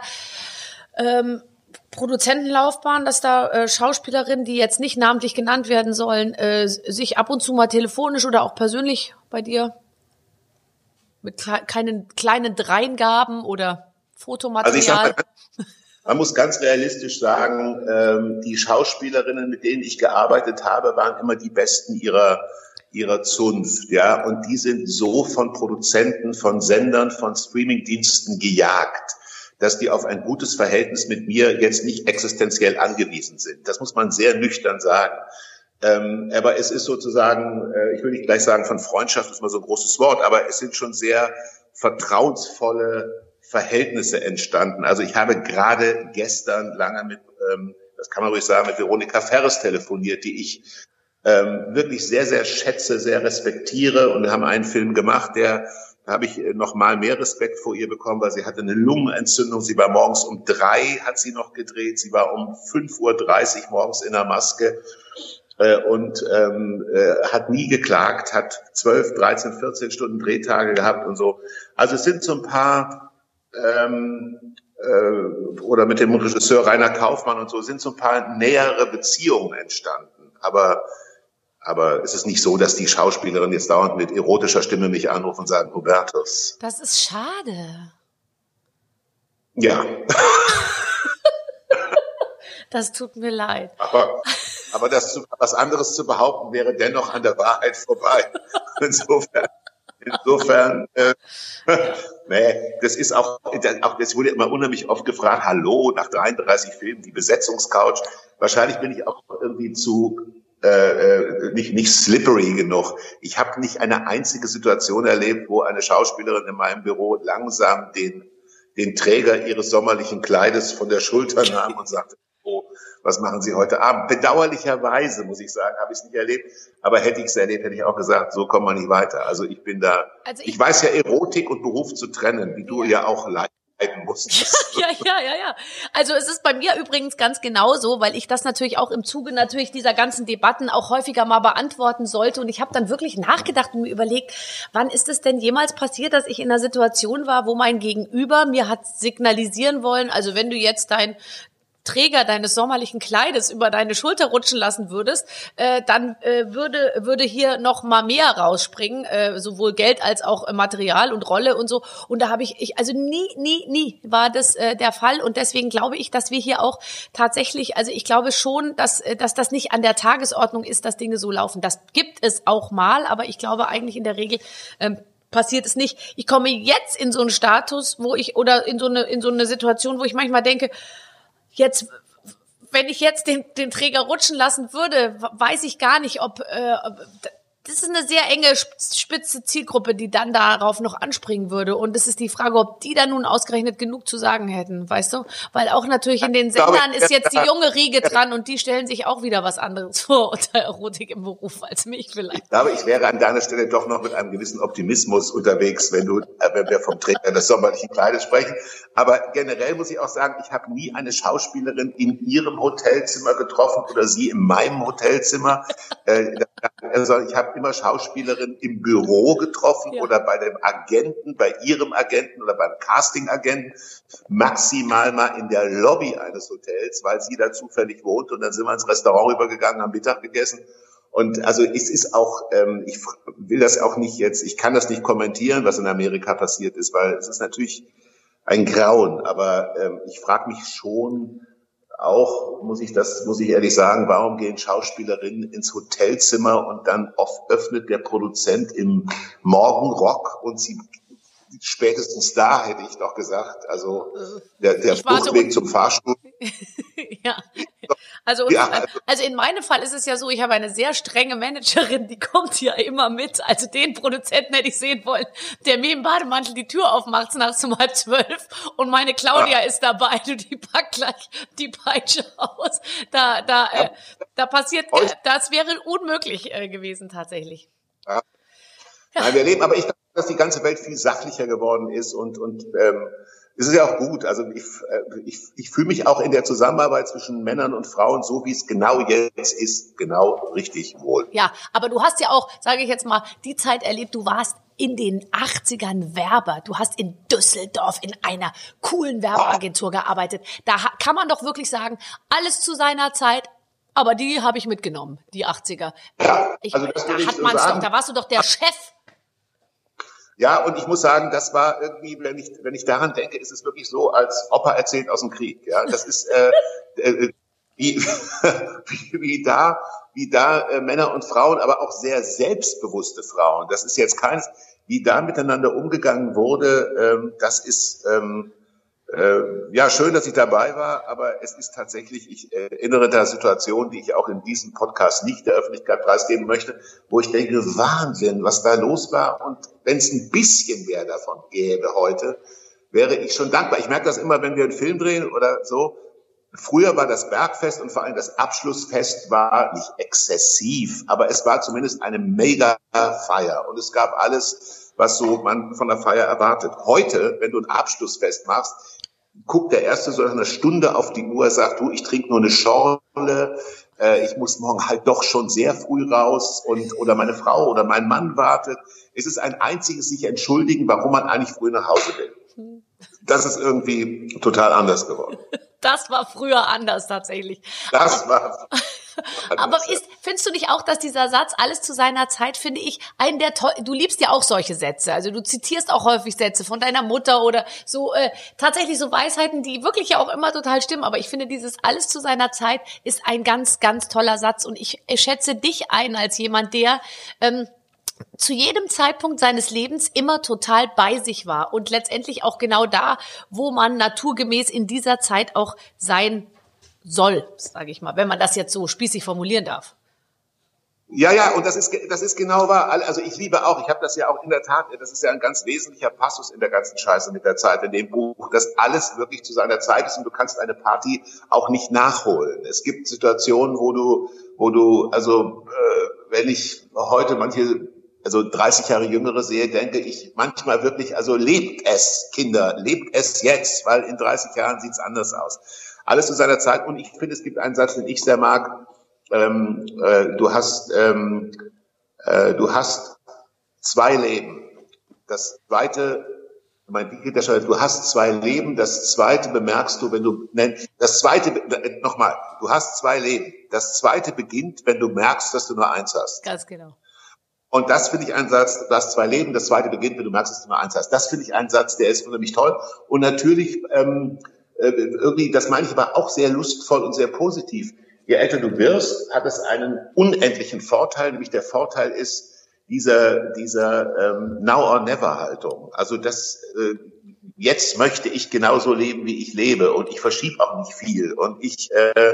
Produzentenlaufbahn, dass da Schauspielerinnen, die jetzt nicht namentlich genannt werden sollen, sich ab und zu mal telefonisch oder auch persönlich bei dir mit kleinen Dreingaben oder Fotomaterial? Also ich sag mal, man muss ganz realistisch sagen, die Schauspielerinnen, mit denen ich gearbeitet habe, waren immer die Besten ihrer Zunft, ja, und die sind so von Produzenten, von Sendern, von Streamingdiensten gejagt, dass die auf ein gutes Verhältnis mit mir jetzt nicht existenziell angewiesen sind. Das muss man sehr nüchtern sagen. Aber es ist sozusagen, ich will nicht gleich sagen, von Freundschaft ist mal so ein großes Wort, aber es sind schon sehr vertrauensvolle Verhältnisse entstanden. Also ich habe gerade gestern lange mit, das kann man ruhig sagen, mit Veronika Ferres telefoniert, die ich wirklich sehr, sehr schätze, sehr respektiere. Und wir haben einen Film gemacht, da habe ich noch mal mehr Respekt vor ihr bekommen, weil sie hatte eine Lungenentzündung. Sie war morgens um 3, hat sie noch gedreht. Sie war um 5:30 Uhr morgens in der Maske und hat nie geklagt, hat 12, 13, 14 Stunden Drehtage gehabt und so. Also es sind so ein paar oder mit dem Regisseur Rainer Kaufmann und so sind so ein paar nähere Beziehungen entstanden. Aber es ist nicht so, dass die Schauspielerin jetzt dauernd mit erotischer Stimme mich anruft und sagt, Hubertus. Das ist schade. Ja. Das tut mir leid. Aber was anderes zu behaupten, wäre dennoch an der Wahrheit vorbei. Insofern, nee, das ist auch, das wurde immer unheimlich oft gefragt, hallo, nach 33 Filmen, die Besetzungscouch. Wahrscheinlich bin ich auch irgendwie zu, nicht slippery genug. Ich habe nicht eine einzige Situation erlebt, wo eine Schauspielerin in meinem Büro langsam den Träger ihres sommerlichen Kleides von der Schulter nahm und sagte, oh, was machen Sie heute Abend? Bedauerlicherweise, muss ich sagen, habe ich es nicht erlebt. Aber hätte ich es erlebt, hätte ich auch gesagt, so kommen wir nicht weiter. Also ich bin da, ich weiß ja Erotik und Beruf zu trennen, wie du ja auch leiden musstest. Ja. Also es ist bei mir übrigens ganz genauso, weil ich das natürlich auch im Zuge natürlich dieser ganzen Debatten auch häufiger mal beantworten sollte. Und ich habe dann wirklich nachgedacht und mir überlegt, wann ist es denn jemals passiert, dass ich in einer Situation war, wo mein Gegenüber mir hat signalisieren wollen, also wenn du jetzt dein Träger deines sommerlichen Kleides über deine Schulter rutschen lassen würdest, dann würde hier noch mal mehr rausspringen, sowohl Geld als auch Material und Rolle und so. Und da habe ich also nie war das der Fall. Und deswegen glaube ich, dass wir hier auch tatsächlich, also ich glaube schon, dass das nicht an der Tagesordnung ist, dass Dinge so laufen. Das gibt es auch mal, aber ich glaube eigentlich in der Regel passiert es nicht. Ich komme jetzt in so einen Status, wo ich, oder in so eine Situation, wo ich manchmal denke, jetzt, wenn ich jetzt den Träger rutschen lassen würde, weiß ich gar nicht, ob das ist eine sehr enge, spitze Zielgruppe, die dann darauf noch anspringen würde. Und es ist die Frage, ob die dann nun ausgerechnet genug zu sagen hätten, weißt du? Weil auch natürlich in den Sendern ist jetzt die junge Riege dran und die stellen sich auch wieder was anderes vor unter Erotik im Beruf als mich vielleicht. Ich glaube, ich wäre an deiner Stelle doch noch mit einem gewissen Optimismus unterwegs, wenn wir vom Träger des sommerlichen Kleides sprechen. Aber generell muss ich auch sagen, ich habe nie eine Schauspielerin in ihrem Hotelzimmer getroffen oder sie in meinem Hotelzimmer. Also ich habe immer Schauspielerinnen im Büro getroffen oder bei dem Agenten, bei ihrem Agenten oder beim Casting-Agenten, maximal mal in der Lobby eines Hotels, weil sie da zufällig wohnt, und dann sind wir ins Restaurant rübergegangen, haben Mittag gegessen. Und also es ist auch, ich will das auch nicht jetzt, ich kann das nicht kommentieren, was in Amerika passiert ist, weil es ist natürlich ein Grauen, aber ich frage mich schon, auch, muss ich ehrlich sagen, warum gehen Schauspielerinnen ins Hotelzimmer und dann oft öffnet der Produzent im Morgenrock und sie spätestens da, hätte ich doch gesagt, also der Fluchtweg zum Fahrstuhl. Ja. Also in meinem Fall ist es ja so, ich habe eine sehr strenge Managerin, die kommt ja immer mit. Also den Produzenten hätte ich sehen wollen, der mir im Bademantel die Tür aufmacht nachts um 11:30 und meine Claudia ist dabei, die packt gleich die Peitsche aus. Da passiert, das wäre unmöglich gewesen tatsächlich. Ja. Nein, wir leben, aber ich glaube, dass die ganze Welt viel sachlicher geworden ist und es ist ja auch gut. Also ich fühle mich auch in der Zusammenarbeit zwischen Männern und Frauen, so wie es genau jetzt ist, genau richtig wohl. Ja, aber du hast ja auch, sage ich jetzt mal, die Zeit erlebt, du warst in den 80ern Werber. Du hast in Düsseldorf in einer coolen Werbeagentur gearbeitet. Da kann man doch wirklich sagen, alles zu seiner Zeit. Aber die habe ich mitgenommen, die 80er. Ja, also das würde ich so sagen. Da warst du doch der Chef. Ja, und ich muss sagen, das war irgendwie, wenn ich daran denke, ist es wirklich so, als Opa erzählt aus dem Krieg. Ja, das ist wie da Männer und Frauen, aber auch sehr selbstbewusste Frauen. Das ist jetzt keins, wie da miteinander umgegangen wurde. Das ist ja schön, dass ich dabei war, aber es ist tatsächlich, ich erinnere da Situationen, die ich auch in diesem Podcast nicht der Öffentlichkeit preisgeben möchte, wo ich denke, Wahnsinn, was da los war. Und wenn es ein bisschen mehr davon gäbe heute, wäre ich schon dankbar. Ich merke das immer, wenn wir einen Film drehen oder so. Früher war das Bergfest und vor allem das Abschlussfest war nicht exzessiv, aber es war zumindest eine mega Feier und es gab alles, was so man von der Feier erwartet. Heute, wenn du ein Abschlussfest machst, guckt der Erste so nach einer Stunde auf die Uhr, sagt, du, ich trinke nur eine Schorle, ich muss morgen halt doch schon sehr früh raus oder meine Frau oder mein Mann wartet. Es ist ein einziges sich entschuldigen, warum man eigentlich früh nach Hause will. Das ist irgendwie total anders geworden. Das war früher anders tatsächlich. Aber findest du nicht auch, dass dieser Satz, alles zu seiner Zeit, finde ich, du liebst ja auch solche Sätze, also du zitierst auch häufig Sätze von deiner Mutter oder so, tatsächlich so Weisheiten, die wirklich ja auch immer total stimmen, aber ich finde, dieses alles zu seiner Zeit ist ein ganz, ganz toller Satz und ich schätze dich ein als jemand, der zu jedem Zeitpunkt seines Lebens immer total bei sich war und letztendlich auch genau da, wo man naturgemäß in dieser Zeit auch sein soll, sage ich mal, wenn man das jetzt so spießig formulieren darf. Ja, und das ist genau wahr. Also ich liebe auch, ich habe das ja auch in der Tat, das ist ja ein ganz wesentlicher Passus in der ganzen Scheiße mit der Zeit in dem Buch, dass alles wirklich zu seiner Zeit ist und du kannst eine Party auch nicht nachholen. Es gibt Situationen, wo du, wenn ich heute also 30 Jahre Jüngere sehe, denke ich manchmal wirklich, also lebt es, Kinder, lebt es jetzt, weil in 30 Jahren sieht's anders aus. Alles zu seiner Zeit. Und ich finde, es gibt einen Satz, den ich sehr mag. Du hast zwei Leben. Das zweite, du hast zwei Leben. Das zweite bemerkst du, du hast zwei Leben. Das zweite beginnt, wenn du merkst, dass du nur eins hast. Ganz genau. Und das finde ich ein Satz, du hast zwei Leben, das zweite beginnt, wenn du merkst, dass du nur eins hast. Das finde ich ein Satz, der ist unheimlich toll. Und natürlich, irgendwie, das meine ich aber auch sehr lustvoll und sehr positiv. Je älter du wirst, hat es einen unendlichen Vorteil, nämlich der Vorteil ist, dieser Now or Never Haltung. Also jetzt möchte ich genauso leben, wie ich lebe und ich verschiebe auch nicht viel und ich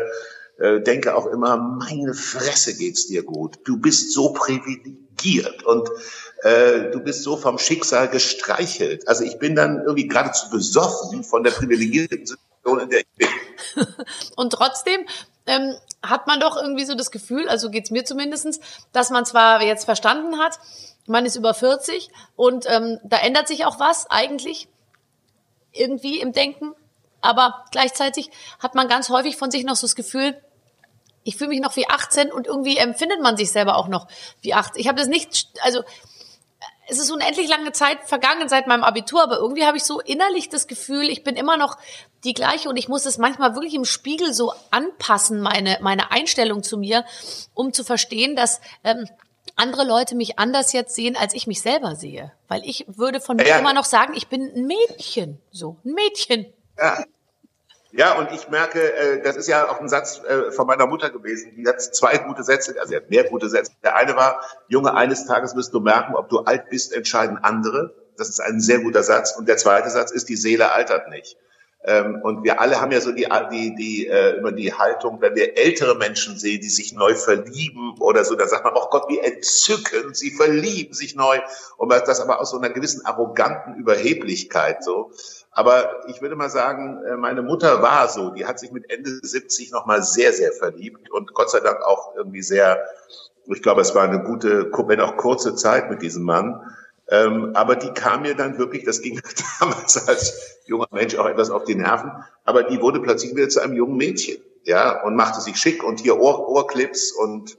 denke auch immer, meine Fresse geht's dir gut. Du bist so privilegiert und du bist so vom Schicksal gestreichelt. Also ich bin dann irgendwie geradezu besoffen von der privilegierten Situation, in der ich bin. Und trotzdem hat man doch irgendwie so das Gefühl, also geht's mir zumindest, dass man zwar jetzt verstanden hat, man ist über 40 und da ändert sich auch was eigentlich irgendwie im Denken, aber gleichzeitig hat man ganz häufig von sich noch so das Gefühl, ich fühle mich noch wie 18 und irgendwie empfindet man sich selber auch noch wie 18. Ich habe das nicht, also es ist unendlich lange Zeit vergangen seit meinem Abitur, aber irgendwie habe ich so innerlich das Gefühl, ich bin immer noch die gleiche und ich muss es manchmal wirklich im Spiegel so anpassen, meine Einstellung zu mir, um zu verstehen, dass andere Leute mich anders jetzt sehen, als ich mich selber sehe. Weil ich würde von mir immer noch sagen, ich bin ein Mädchen, so ein Mädchen. Ja. Ja, und ich merke, das ist ja auch ein Satz von meiner Mutter gewesen. Die hat 2 gute Sätze, also sie hat mehr gute Sätze. Der eine war, Junge, eines Tages wirst du merken, ob du alt bist, entscheiden andere. Das ist ein sehr guter Satz. Und der zweite Satz ist, die Seele altert nicht. Und wir alle haben ja so immer die Haltung, wenn wir ältere Menschen sehen, die sich neu verlieben oder so, dann sagt man, oh Gott, wie entzückend, sie verlieben sich neu. Und das aber aus so einer gewissen arroganten Überheblichkeit so. Aber ich würde mal sagen, meine Mutter war so, die hat sich mit Ende 70 nochmal sehr, sehr verliebt und Gott sei Dank auch irgendwie sehr, ich glaube, es war eine gute, wenn auch kurze Zeit mit diesem Mann. Aber die kam mir dann wirklich, das ging damals als junger Mensch auch etwas auf die Nerven, aber die wurde plötzlich wieder zu einem jungen Mädchen, ja, und machte sich schick und hier Ohrclips und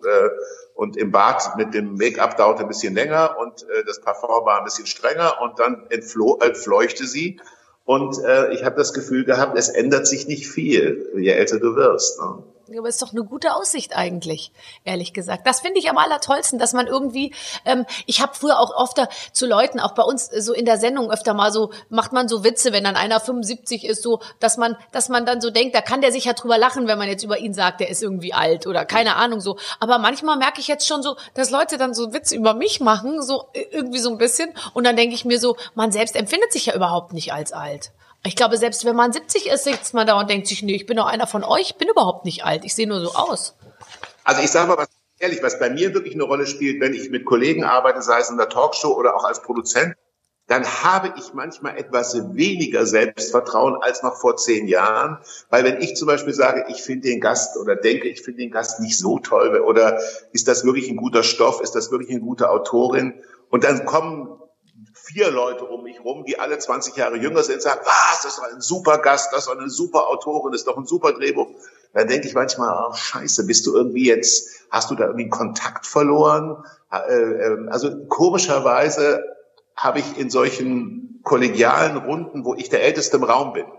im Bad mit dem Make-up dauerte ein bisschen länger und das Parfum war ein bisschen strenger und dann entfleuchte sie. Und ich habe das Gefühl gehabt, es ändert sich nicht viel, je älter du wirst. Ne? Ja, aber ist doch eine gute Aussicht eigentlich, ehrlich gesagt. Das finde ich am allertollsten, dass man irgendwie, ich habe früher auch öfter zu Leuten, auch bei uns so in der Sendung öfter mal so, macht man so Witze, wenn dann einer 75 ist, so, dass man dann so denkt, da kann der sich ja drüber lachen, wenn man jetzt über ihn sagt, der ist irgendwie alt oder keine Ahnung so. Aber manchmal merke ich jetzt schon so, dass Leute dann so Witze über mich machen, so irgendwie so ein bisschen. Und dann denke ich mir so, man selbst empfindet sich ja überhaupt nicht als alt. Ich glaube, selbst wenn man 70 ist, sitzt man da und denkt sich, nee, ich bin doch einer von euch, ich bin überhaupt nicht alt, ich sehe nur so aus. Also ich sage mal was bei mir wirklich eine Rolle spielt, wenn ich mit Kollegen arbeite, sei es in der Talkshow oder auch als Produzent, dann habe ich manchmal etwas weniger Selbstvertrauen als noch vor 10 Jahren. Weil wenn ich zum Beispiel sage, ich finde den Gast oder denke, ich finde den Gast nicht so toll oder ist das wirklich ein guter Stoff, ist das wirklich eine gute Autorin und dann kommen 4 Leute um mich rum, die alle 20 Jahre jünger sind, sagen, was, das ist doch ein super Gast, das ist doch eine super Autorin, das ist doch ein super Drehbuch. Dann denke ich manchmal, oh, scheiße, hast du da irgendwie einen Kontakt verloren? Also komischerweise habe ich in solchen kollegialen Runden, wo ich der Älteste im Raum bin,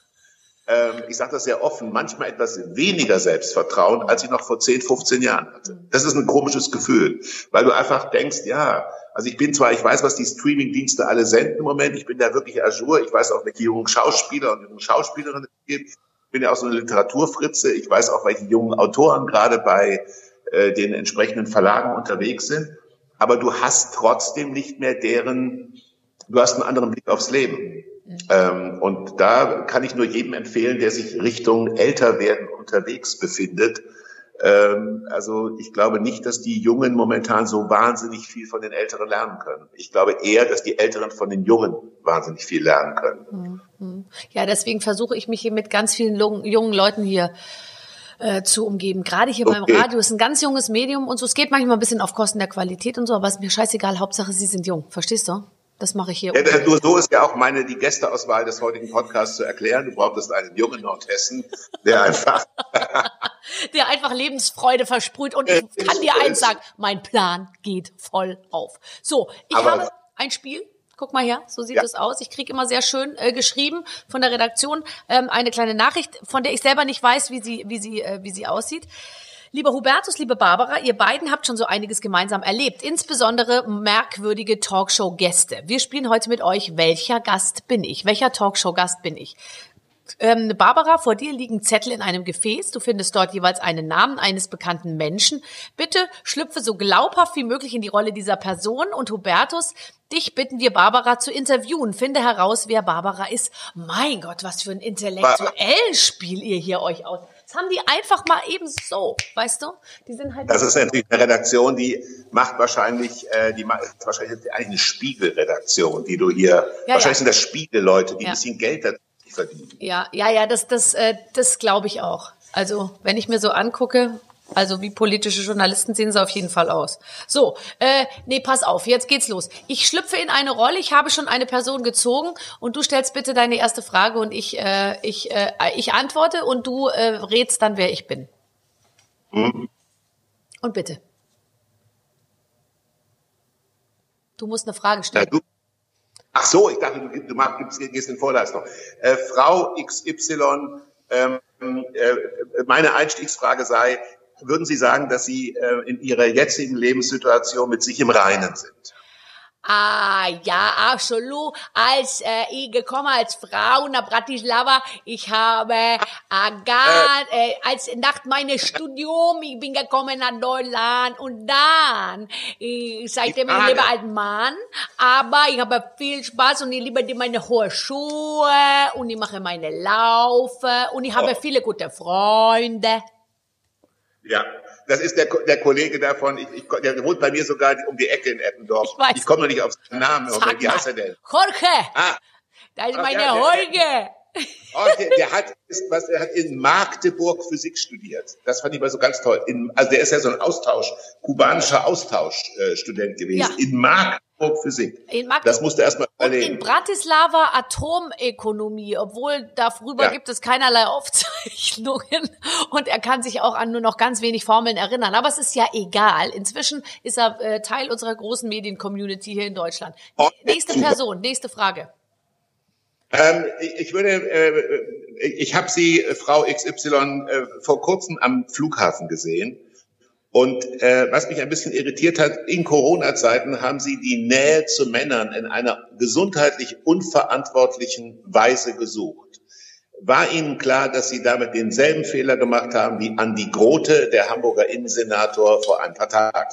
ich sage das sehr offen, manchmal etwas weniger Selbstvertrauen, als ich noch vor 10, 15 Jahren hatte. Das ist ein komisches Gefühl, weil du einfach denkst, ja, also ich weiß, was die Streaming-Dienste alle senden im Moment, ich bin da wirklich à jour, ich weiß auch, welche jungen Schauspieler und jungen Schauspielerinnen es gibt, ich bin ja auch so eine Literaturfritze, ich weiß auch, welche jungen Autoren gerade bei den entsprechenden Verlagen unterwegs sind, aber du hast trotzdem nicht mehr du hast einen anderen Blick aufs Leben. Und da kann ich nur jedem empfehlen, der sich Richtung Älterwerden unterwegs befindet. Also ich glaube nicht, dass die Jungen momentan so wahnsinnig viel von den Älteren lernen können. Ich glaube eher, dass die Älteren von den Jungen wahnsinnig viel lernen können. Ja, deswegen versuche ich mich hier mit ganz vielen jungen Leuten hier zu umgeben. Gerade hier beim Radio ist ein ganz junges Medium und so. Es geht manchmal ein bisschen auf Kosten der Qualität und so, aber es ist mir scheißegal. Hauptsache, Sie sind jung. Verstehst du? Das mache ich hier. Ja, nur so ist ja auch die Gästeauswahl des heutigen Podcasts zu erklären. Du brauchtest einen jungen Nordhessen, der einfach Lebensfreude versprüht. Und ich kann dir eins sagen, mein Plan geht voll auf. So, ich habe ein Spiel. Guck mal her, so sieht es aus. Ich kriege immer sehr schön geschrieben von der Redaktion eine kleine Nachricht, von der ich selber nicht weiß, wie sie aussieht. Lieber Hubertus, liebe Barbara, ihr beiden habt schon so einiges gemeinsam erlebt, insbesondere merkwürdige Talkshow-Gäste. Wir spielen heute mit euch, welcher Gast bin ich? Welcher Talkshow-Gast bin ich? Barbara, vor dir liegen Zettel in einem Gefäß. Du findest dort jeweils einen Namen eines bekannten Menschen. Bitte schlüpfe so glaubhaft wie möglich in die Rolle dieser Person. Und Hubertus, dich bitten wir, Barbara zu interviewen. Finde heraus, wer Barbara ist. Mein Gott, was für ein intellektuelles Spiel ihr hier euch aus. Das haben die einfach mal eben so, weißt du? Die sind halt. Das ist natürlich eine Redaktion, die macht wahrscheinlich, eigentlich eine Spiegelredaktion, die du hier, wahrscheinlich sind das Spiegelleute, die ein bisschen Geld dazu verdienen. Ja, das glaube ich auch. Also, wenn ich mir so angucke, also wie politische Journalisten sehen sie auf jeden Fall aus. So, pass auf, jetzt geht's los. Ich schlüpfe in eine Rolle, ich habe schon eine Person gezogen und du stellst bitte deine erste Frage und ich antworte und du rätst dann, wer ich bin. Mhm. Und bitte. Du musst eine Frage stellen. Ja, ach so, ich dachte, du gehst in Vorleistung. Frau XY, meine Einstiegsfrage sei, würden Sie sagen, dass Sie in Ihrer jetzigen Lebenssituation mit sich im Reinen sind? Ja, absolut. Als ich gekommen als Frau nach Bratislava, ich habe als nach meinem Studium, ich bin gekommen nach Deutschland und dann, seitdem ich lebe als Mann, aber ich habe viel Spaß und ich liebe meine hohen Schuhe und ich mache meine Laufe und ich habe viele gute Freunde. Ja, das ist der Kollege davon, der wohnt bei mir sogar um die Ecke in Eppendorf. Ich komme noch nicht auf seinen Namen. Wie heißt er denn? Jorge! Das ist meine Jorge! Der hat in Magdeburg Physik studiert. Das fand ich mal so ganz toll. Also der ist ja so ein kubanischer Austauschstudent gewesen. Ja. In Magdeburg Physik. Das musste er erstmal überlegen. In Bratislava Atomökonomie, obwohl darüber gibt es keinerlei Aufzeichnungen und er kann sich auch an nur noch ganz wenig Formeln erinnern. Aber es ist ja egal. Inzwischen ist er Teil unserer großen Medien-Community hier in Deutschland. Nächste Person, nächste Frage. Ich habe Sie, Frau XY, vor kurzem am Flughafen gesehen. Und was mich ein bisschen irritiert hat, in Corona-Zeiten haben Sie die Nähe zu Männern in einer gesundheitlich unverantwortlichen Weise gesucht. War Ihnen klar, dass Sie damit denselben Fehler gemacht haben wie Andi Grote, der Hamburger Innensenator, vor ein paar Tagen?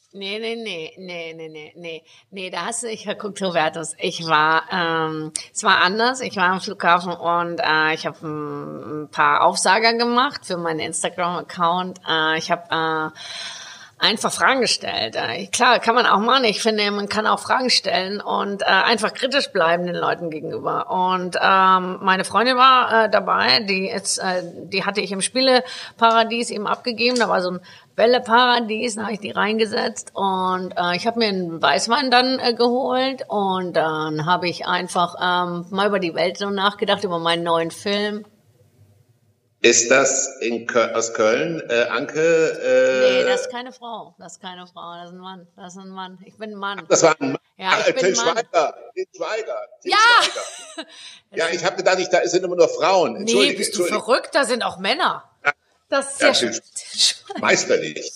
Nee, da hast du dich verguckt, Hubertus. Es war anders. Ich war am Flughafen und ich habe ein paar Aufsager gemacht für meinen Instagram-Account. Ich habe einfach Fragen gestellt. Klar, kann man auch machen. Ich finde, man kann auch Fragen stellen und einfach kritisch bleiben den Leuten gegenüber. Und meine Freundin war dabei, die hatte ich im Spieleparadies eben abgegeben. Da war so ein Bälleparadies, da habe ich die reingesetzt und ich habe mir einen Weißwein dann geholt und dann habe ich einfach mal über die Welt so nachgedacht, über meinen neuen Film. Ist das aus Köln, Anke? Nee, das ist keine Frau. Das ist ein Mann. Ich bin ein Mann. Das war ein Mann. Ja, ich bin Till ein Mann. Schweiger. Ja! Ja, ich habe gedacht, da sind immer nur Frauen. Nee, bist du verrückt? Da sind auch Männer. Das ist ja schön. Meisterlich.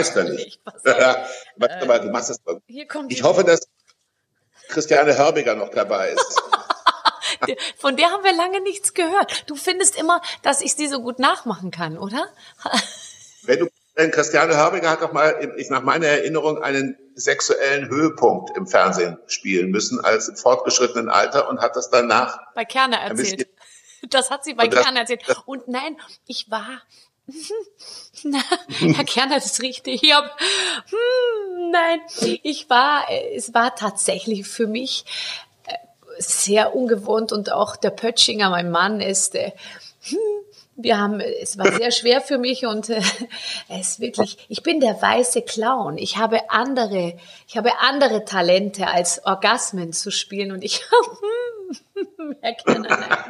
Aber du machst das mal. Ich hoffe, dass Christiane Hörbiger noch dabei ist. Von der haben wir lange nichts gehört. Du findest immer, dass ich sie so gut nachmachen kann, oder? Denn Christiane Hörbiger hat doch mal, nach meiner Erinnerung, einen sexuellen Höhepunkt im Fernsehen spielen müssen, als im fortgeschrittenen Alter und hat das danach bei Kerner erzählt. Das hat sie bei Kerner erzählt. Und nein, ich war... Herr Kerner, das ist richtig. Es war tatsächlich für mich sehr ungewohnt und auch der Pötschinger, mein Mann, es war sehr schwer für mich und ich bin der weiße Clown. Ich habe andere Talente als Orgasmen zu spielen und Herr Kerner,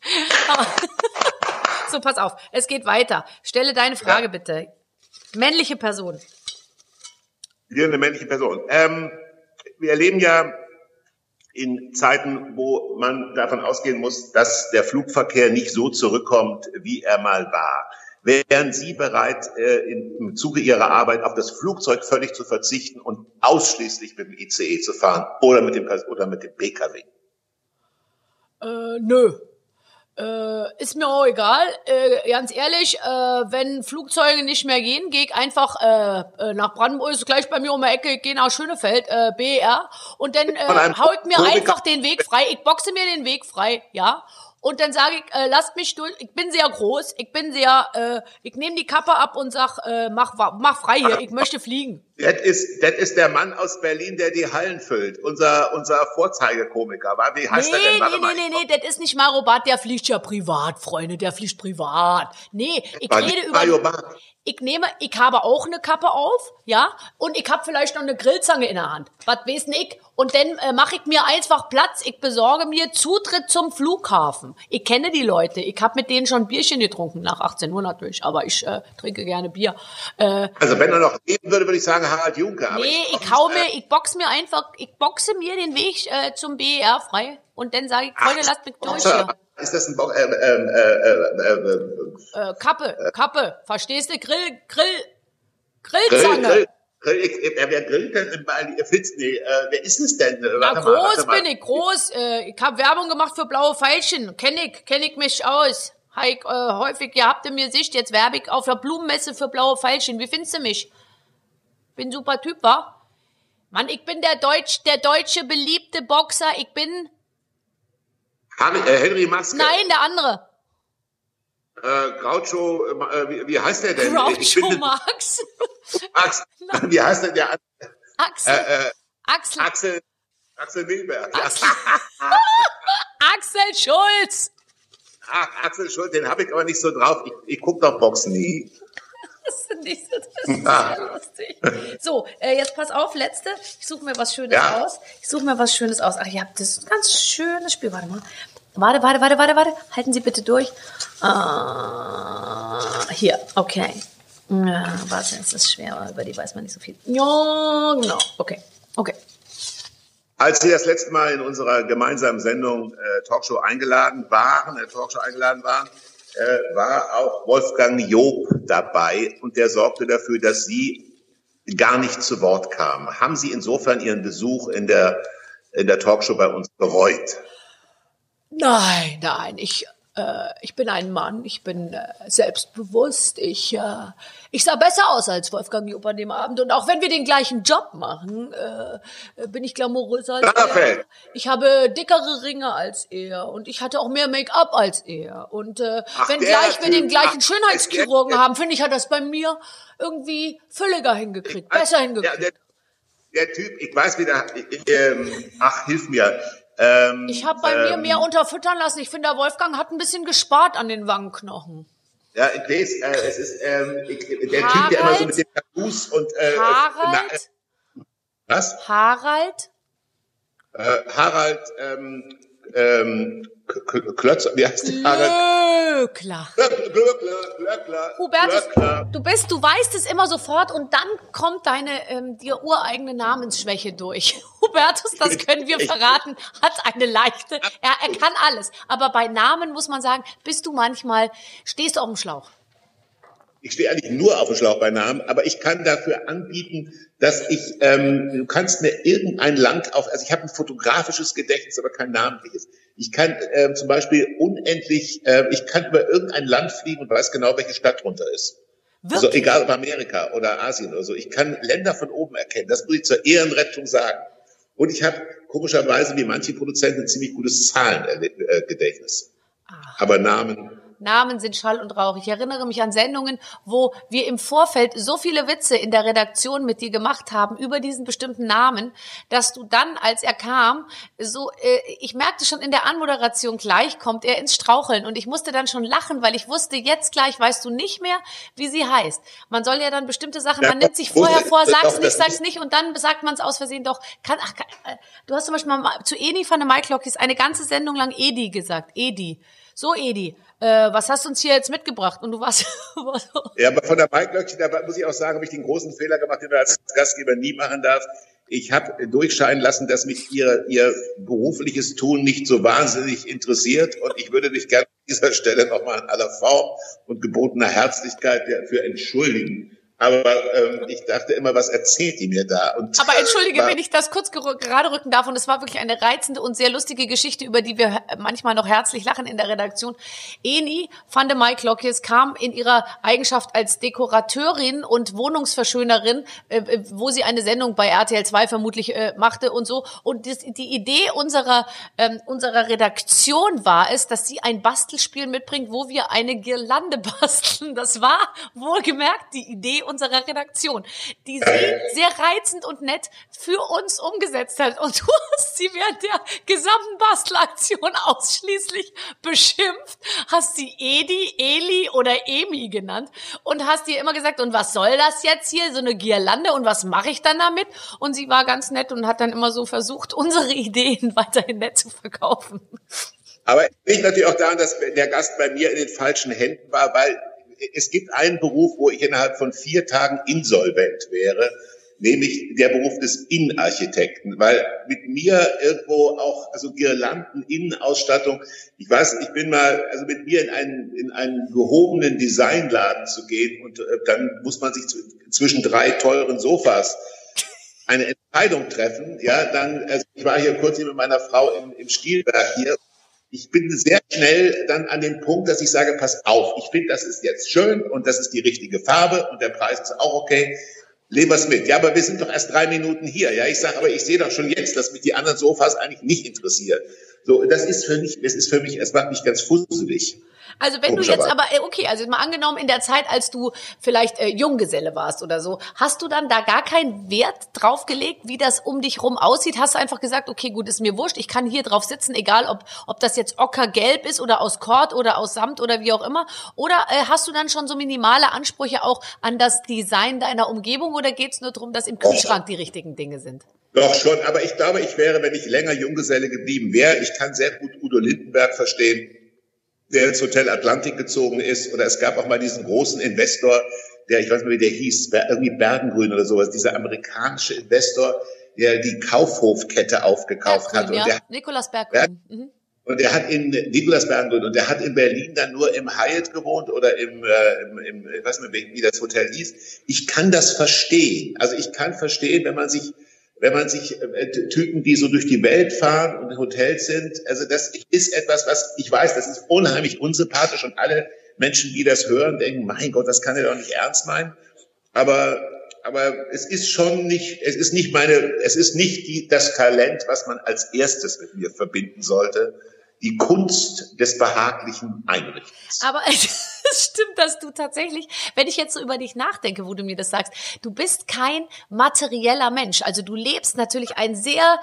So, pass auf, es geht weiter. Stelle deine Frage bitte. Männliche Person. Wir eine männliche Person. Wir erleben ja in Zeiten, wo man davon ausgehen muss, dass der Flugverkehr nicht so zurückkommt, wie er mal war. Wären Sie bereit, im Zuge Ihrer Arbeit auf das Flugzeug völlig zu verzichten und ausschließlich mit dem ICE zu fahren oder mit dem PKW? Nö. Ist mir auch egal. Ganz ehrlich, wenn Flugzeuge nicht mehr gehen, gehe ich einfach nach Brandenburg, ist gleich bei mir um die Ecke, ich gehe nach Schönefeld, BER, und dann hau ich mir einfach den Weg frei. Ich boxe mir den Weg frei, ja. Und dann sage ich, lasst mich durch. Ich bin sehr groß, ich nehme die Kappe ab und sag, mach frei hier, ich möchte fliegen. Das ist der Mann aus Berlin, der die Hallen füllt. Unser Vorzeigekomiker. Wie heißt der denn? Nee, das ist nicht Mario Barth, der fliegt ja privat, Freunde, der fliegt privat. Nee, ich rede über... Ich habe auch eine Kappe auf, ja, und ich habe vielleicht noch eine Grillzange in der Hand. Was weiß ich? Und dann mache ich mir einfach Platz. Ich besorge mir Zutritt zum Flughafen. Ich kenne die Leute. Ich habe mit denen schon ein Bierchen getrunken, nach 18 Uhr natürlich, aber ich trinke gerne Bier. Also wenn er noch leben würde ich sagen Harald Junke. Aber nee, ich boxe mir den Weg zum BER frei und dann sage ich, Freunde, lasst mich durch hier. Ist das ein Kappe, verstehst du? Grillzange. Wer grillt denn? Wer ist es denn? Bin ich, groß. Ich habe Werbung gemacht für blaue Veilchen. Kenn ich mich aus. Heik, häufig gehabt in mir Sicht. Jetzt werbe ich auf der Blumenmesse für blaue Veilchen. Wie findest du mich? Bin super Typ, wa? Mann, ich bin der deutsche beliebte Boxer. Ich bin... Henry Maske. Nein, der andere. Groucho, wie heißt der denn? Groucho Marx. Wie heißt denn der andere? Axel Milberg. Axel Schulz. Axel Schulz, den habe ich aber nicht so drauf. Ich gucke doch Boxen nie. Das finde ich sehr lustig. So, jetzt pass auf, letzte. Ich suche mir was Schönes aus. Ach, ihr habt das ganz schönes Spiel. Warte mal. Warte. Halten Sie bitte durch. Hier, okay. Warte, es ist schwer, über die weiß man nicht so viel. Ja, genau. Okay. Als Sie das letzte Mal in unserer gemeinsamen Sendung Talkshow eingeladen waren, war auch Wolfgang Job dabei und der sorgte dafür, dass Sie gar nicht zu Wort kamen. Haben Sie insofern Ihren Besuch in der Talkshow bei uns bereut? Nein, ich bin ein Mann, ich bin selbstbewusst, ich sah besser aus als Wolfgang Job an dem Abend und auch wenn wir den gleichen Job machen, bin ich glamouröser als er. Ich habe dickere Ringe als er und ich hatte auch mehr Make-up als er und wenn wir den gleichen Schönheitschirurgen haben, finde ich, hat das bei mir irgendwie fülliger hingekriegt, besser hingekriegt. Der Typ, ich weiß wieder, hilf mir. Ich habe bei mir mehr unterfüttern lassen. Ich finde, der Wolfgang hat ein bisschen gespart an den Wangenknochen. Ja, ich weiß, es ist der Typ, der immer so mit den Tattoos und Harald? Was? Harald? Klötzer, wie heißt die Harald? Glöckler. Hubertus, du weißt es immer sofort und dann kommt deine dir ureigene Namensschwäche durch. Hubertus, das können wir verraten, hat eine leichte, er kann alles. Aber bei Namen muss man sagen, stehst du auf dem Schlauch. Ich stehe eigentlich nur auf dem Schlauch bei Namen, aber ich kann dafür anbieten, dass du kannst mir irgendein Land also ich habe ein fotografisches Gedächtnis, aber kein namentliches. Ich kann zum Beispiel ich kann über irgendein Land fliegen und weiß genau, welche Stadt drunter ist. Wirklich? Also egal ob Amerika oder Asien oder so. Ich kann Länder von oben erkennen. Das muss ich zur Ehrenrettung sagen. Und ich habe komischerweise, wie manche Produzenten, ein ziemlich gutes Zahlengedächtnis. Aber Namen sind Schall und Rauch. Ich erinnere mich an Sendungen, wo wir im Vorfeld so viele Witze in der Redaktion mit dir gemacht haben über diesen bestimmten Namen, dass du dann, als er kam, ich merkte schon in der Anmoderation, gleich kommt er ins Straucheln und ich musste dann schon lachen, weil ich wusste, jetzt gleich weißt du nicht mehr, wie sie heißt. Man soll ja dann bestimmte Sachen, man nimmt sich vorher vor, sag's nicht und dann sagt man es aus Versehen doch. Du hast zum Beispiel mal zu Edi van der Maiklokis eine ganze Sendung lang Edi gesagt. Edi. So, Edi, was hast du uns hier jetzt mitgebracht? Und du warst so. Ja, aber von der Maiklöckchen, da muss ich auch sagen, habe ich den großen Fehler gemacht, den man als Gastgeber nie machen darf. Ich habe durchscheinen lassen, dass mich ihr berufliches Tun nicht so wahnsinnig interessiert. Und ich würde dich gerne an dieser Stelle nochmal in aller Form und gebotener Herzlichkeit dafür entschuldigen, Aber ich dachte immer, was erzählt die mir da? Und aber entschuldige, wenn ich das kurz gerade rücken darf, und es war wirklich eine reizende und sehr lustige Geschichte, über die wir manchmal noch herzlich lachen in der Redaktion. Eni van de Maiklokjes kam in ihrer Eigenschaft als Dekorateurin und Wohnungsverschönerin, wo sie eine Sendung bei RTL 2 vermutlich machte und so. Und die Idee unserer Redaktion war es, dass sie ein Bastelspiel mitbringt, wo wir eine Girlande basteln. Das war wohlgemerkt die Idee unserer Redaktion, die sie sehr reizend und nett für uns umgesetzt hat. Und du hast sie während der gesamten Bastelaktion ausschließlich beschimpft, hast sie Edi, Eli oder Emi genannt und hast dir immer gesagt, und was soll das jetzt hier, so eine Girlande, und was mache ich dann damit? Und sie war ganz nett und hat dann immer so versucht, unsere Ideen weiterhin nett zu verkaufen. Aber es liegt natürlich auch daran, dass der Gast bei mir in den falschen Händen war, weil es gibt einen Beruf, wo ich innerhalb von 4 Tagen insolvent wäre, nämlich der Beruf des Innenarchitekten, weil mit mir irgendwo auch, also Girlanden, Innenausstattung, ich weiß, ich bin mal, also mit mir in einen gehobenen Designladen zu gehen und dann muss man sich zwischen 3 teuren Sofas eine Entscheidung treffen, ja, dann, also ich war hier kurz mit meiner Frau im Stilwerk hier. Ich bin sehr schnell dann an dem Punkt, dass ich sage, pass auf, ich finde, das ist jetzt schön und das ist die richtige Farbe und der Preis ist auch okay. Leben wir's mit. Ja, aber wir sind doch erst 3 Minuten hier. Ja, ich sage, aber ich sehe doch schon jetzt, dass mich die anderen Sofas eigentlich nicht interessieren. So, das ist für mich, es macht mich ganz fusselig. Also wenn du jetzt aber, okay, also mal angenommen in der Zeit, als du vielleicht Junggeselle warst oder so, hast du dann da gar keinen Wert drauf gelegt, wie das um dich rum aussieht? Hast du einfach gesagt, okay, gut, ist mir wurscht, ich kann hier drauf sitzen, egal ob das jetzt ockergelb ist oder aus Kord oder aus Samt oder wie auch immer? Oder hast du dann schon so minimale Ansprüche auch an das Design deiner Umgebung oder geht's nur darum, dass im Kühlschrank die richtigen Dinge sind? Doch schon, aber ich glaube, ich wäre, wenn ich länger Junggeselle geblieben wäre, ich kann sehr gut Udo Lindenberg verstehen, der ins Hotel Atlantik gezogen ist, oder es gab auch mal diesen großen Investor, der, ich weiß nicht, wie der hieß, irgendwie Bergengrün oder sowas, dieser amerikanische Investor, der die Kaufhofkette aufgekauft hat. Und der, Nikolaus Berggrün. Und der hat Nikolaus Bergengrün, und der hat in Berlin dann nur im Hyatt gewohnt oder im ich weiß nicht, wie das Hotel hieß. Ich kann das verstehen. Also ich kann verstehen, wenn man sich Typen, die so durch die Welt fahren und in Hotels sind, also das ist etwas, was ich weiß, das ist unheimlich unsympathisch und alle Menschen, die das hören, denken, mein Gott, das kann er doch nicht ernst meinen. Aber es ist schon nicht, es ist nicht das Talent, was man als erstes mit mir verbinden sollte. Die Kunst des behaglichen Einrichtens. Aber es stimmt, dass du tatsächlich, wenn ich jetzt so über dich nachdenke, wo du mir das sagst, du bist kein materieller Mensch. Also du lebst natürlich ein sehr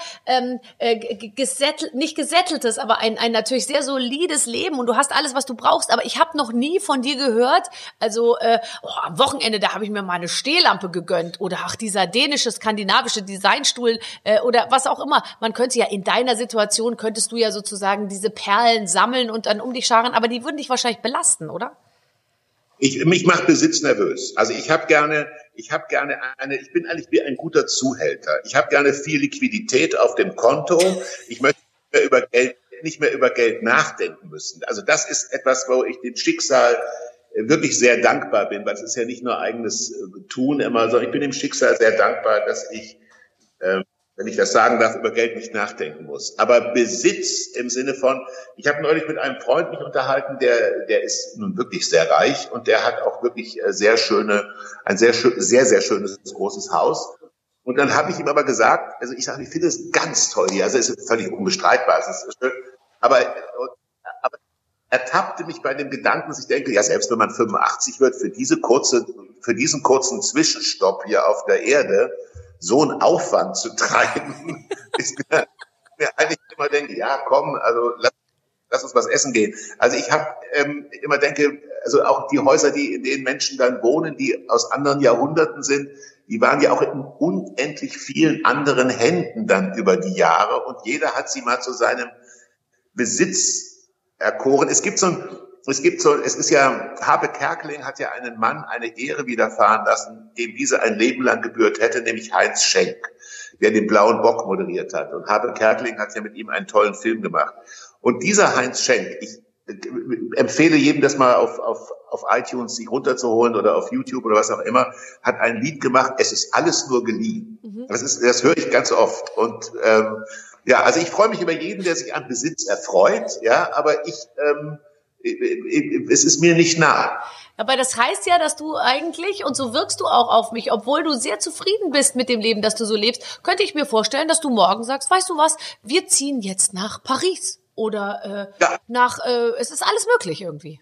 nicht gesätteltes, aber ein natürlich sehr solides Leben und du hast alles, was du brauchst. Aber ich habe noch nie von dir gehört, also am Wochenende, da habe ich mir mal eine Stehlampe gegönnt oder auch dieser dänische, skandinavische Designstuhl oder was auch immer. Man könnte ja in deiner Situation, könntest du ja sozusagen diese Perlen sammeln und dann um dich scharen, aber die würden dich wahrscheinlich belasten, oder? Mich macht Besitz nervös. Also ich bin eigentlich wie ein guter Zuhälter. Ich habe gerne viel Liquidität auf dem Konto. Ich möchte nicht mehr über Geld nachdenken müssen. Also das ist etwas, wo ich dem Schicksal wirklich sehr dankbar bin, weil es ist ja nicht nur eigenes Tun immer, sondern ich bin dem Schicksal sehr dankbar, dass ich wenn ich das sagen darf, über Geld nicht nachdenken muss. Aber Besitz im Sinne von, ich habe neulich mit einem Freund mich unterhalten, der ist nun wirklich sehr reich und der hat auch wirklich ein sehr, sehr schönes großes Haus. Und dann habe ich ihm aber gesagt, also ich finde es ganz toll hier, also es ist völlig unbestreitbar, es ist schön, aber er tappte mich bei dem Gedanken, dass ich denke, ja, selbst wenn man 85 wird, für diesen kurzen Zwischenstopp hier auf der Erde, so einen Aufwand zu treiben, ist mir eigentlich immer denke, ja komm, also lass uns was essen gehen. Also ich habe immer denke, also auch die Häuser, in denen Menschen dann wohnen, die aus anderen Jahrhunderten sind, die waren ja auch in unendlich vielen anderen Händen dann über die Jahre und jeder hat sie mal zu seinem Besitz erkoren. Es ist ja, Habe Kerkeling hat ja einen Mann eine Ehre widerfahren lassen, dem diese ein Leben lang gebührt hätte, nämlich Heinz Schenk, der den Blauen Bock moderiert hat. Und Habe Kerkeling hat ja mit ihm einen tollen Film gemacht. Und dieser Heinz Schenk, empfehle jedem, das mal auf iTunes sich runterzuholen oder auf YouTube oder was auch immer, hat ein Lied gemacht, es ist alles nur geliehen. Das höre ich ganz oft. Und ja, also ich freue mich über jeden, der sich an Besitz erfreut, ja, aber es ist mir nicht nahe. Aber das heißt ja, dass du eigentlich, und so wirkst du auch auf mich, obwohl du sehr zufrieden bist mit dem Leben, das du so lebst, könnte ich mir vorstellen, dass du morgen sagst, weißt du was, wir ziehen jetzt nach Paris oder es ist alles möglich irgendwie.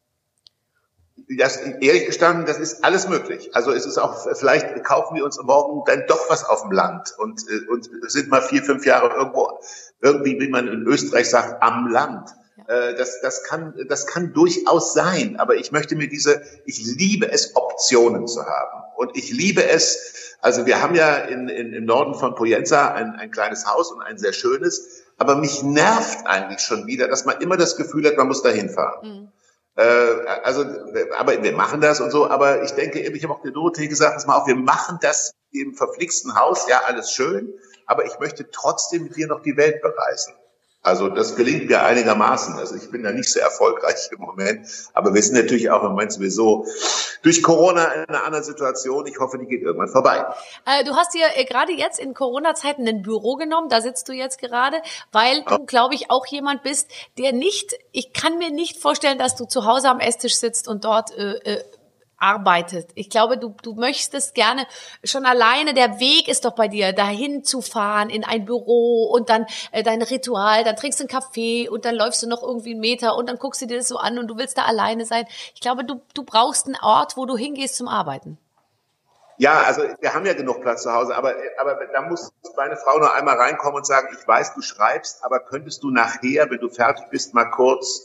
Ehrlich gestanden, das ist alles möglich. Also es ist auch, vielleicht kaufen wir uns morgen dann doch was auf dem Land und sind mal 4-5 Jahre irgendwie, wie man in Österreich sagt, am Land. Das kann durchaus sein, aber ich möchte ich liebe es, Optionen zu haben. Und ich liebe es, also wir haben ja im Norden von Poyenza ein kleines Haus und ein sehr schönes, aber mich nervt eigentlich schon wieder, dass man immer das Gefühl hat, man muss da hinfahren. Aber wir machen das und so, aber ich denke, ich habe auch der Dorothee gesagt, pass mal auf, wir machen das im verflixten Haus, ja, alles schön, aber ich möchte trotzdem mit dir noch die Welt bereisen. Also das gelingt mir einigermaßen. Also ich bin da nicht sehr erfolgreich im Moment, aber wir sind natürlich auch im Moment sowieso durch Corona in einer anderen Situation. Ich hoffe, die geht irgendwann vorbei. Du hast dir gerade jetzt in Corona-Zeiten ein Büro genommen, da sitzt du jetzt gerade, weil du, glaube ich, auch jemand bist, ich kann mir nicht vorstellen, dass du zu Hause am Esstisch sitzt und dort arbeitet. Ich glaube, du möchtest gerne schon alleine, der Weg ist doch bei dir, dahin zu fahren in ein Büro und dann dein Ritual, dann trinkst du einen Kaffee und dann läufst du noch irgendwie 1 Meter und dann guckst du dir das so an und du willst da alleine sein. Ich glaube, du brauchst einen Ort, wo du hingehst zum Arbeiten. Ja, also wir haben ja genug Platz zu Hause, aber da muss meine Frau noch einmal reinkommen und sagen, ich weiß, du schreibst, aber könntest du nachher, wenn du fertig bist, mal kurz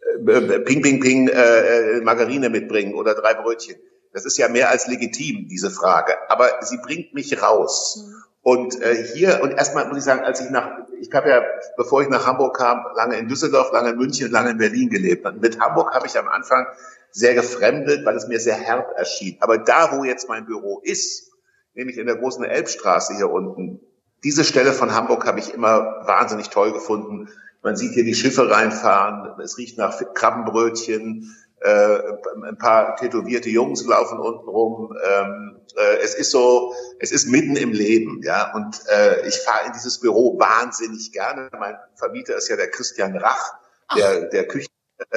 Ping, Margarine mitbringen oder 3 Brötchen. Das ist ja mehr als legitim, diese Frage. Aber sie bringt mich raus. Und und erstmal muss ich sagen, ich habe ja, bevor ich nach Hamburg kam, lange in Düsseldorf, lange in München, lange in Berlin gelebt. Und mit Hamburg habe ich am Anfang sehr gefremdet, weil es mir sehr herb erschien. Aber da, wo jetzt mein Büro ist, nämlich in der großen Elbstraße hier unten, diese Stelle von Hamburg habe ich immer wahnsinnig toll gefunden. Man sieht hier die Schiffe reinfahren, es riecht nach Krabbenbrötchen, ein paar tätowierte Jungs laufen unten rum. Es ist mitten im Leben, ja. Und ich fahre in dieses Büro wahnsinnig gerne. Mein Vermieter ist ja der Christian Rach, der Küchen,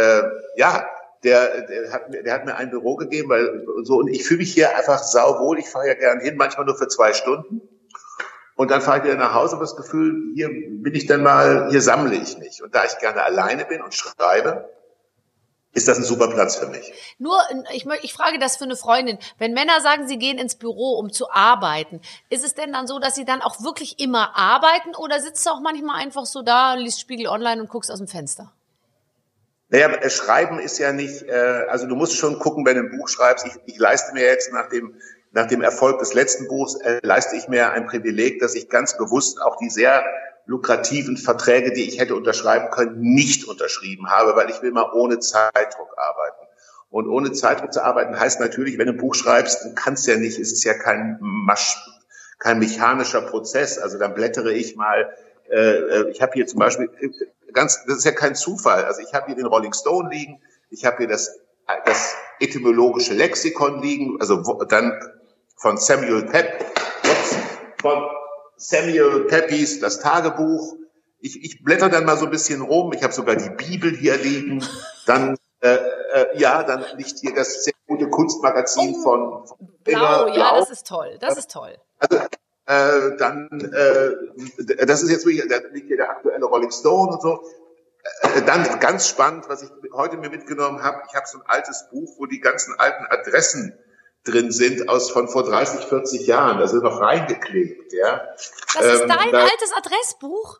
der hat mir ein Büro gegeben, und ich fühle mich hier einfach sauwohl. Ich fahre ja gern hin, manchmal nur für 2 Stunden. Und dann fahre ich wieder nach Hause und das Gefühl, hier sammle ich mich. Und da ich gerne alleine bin und schreibe, ist das ein super Platz für mich. Nur, ich frage das für eine Freundin. Wenn Männer sagen, sie gehen ins Büro, um zu arbeiten, ist es denn dann so, dass sie dann auch wirklich immer arbeiten oder sitzt du auch manchmal einfach so da, liest Spiegel Online und guckst aus dem Fenster? Naja, Schreiben ist ja nicht, also du musst schon gucken, wenn du ein Buch schreibst. Ich leiste mir jetzt nach dem Erfolg des letzten Buchs, leiste ich mir ein Privileg, dass ich ganz bewusst auch die sehr lukrativen Verträge, die ich hätte unterschreiben können, nicht unterschrieben habe, weil ich will mal ohne Zeitdruck arbeiten. Und ohne Zeitdruck zu arbeiten heißt natürlich, wenn du ein Buch schreibst, du kannst ja nicht, es ist ja kein mechanischer Prozess. Also dann blättere ich mal, ich habe hier zum Beispiel, das ist ja kein Zufall, also ich habe hier den Rolling Stone liegen, ich habe hier das etymologische Lexikon liegen, also dann von Samuel Pepys, das Tagebuch. Ich blätter dann mal so ein bisschen rum. Ich habe sogar die Bibel hier liegen. Dann liegt hier das sehr gute Kunstmagazin von Blau, ja, das ist toll. Das ist toll. Also das ist jetzt wirklich, da liegt hier der aktuelle Rolling Stone und so. Dann ganz spannend, was ich heute mir mitgenommen habe. Ich habe so ein altes Buch, wo die ganzen alten Adressen drin sind von vor 30, 40 Jahren. Da sind noch reingeklebt, ja. Das ist dein altes Adressbuch?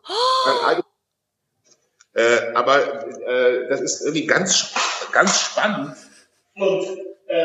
Aber das ist irgendwie ganz, ganz spannend. Und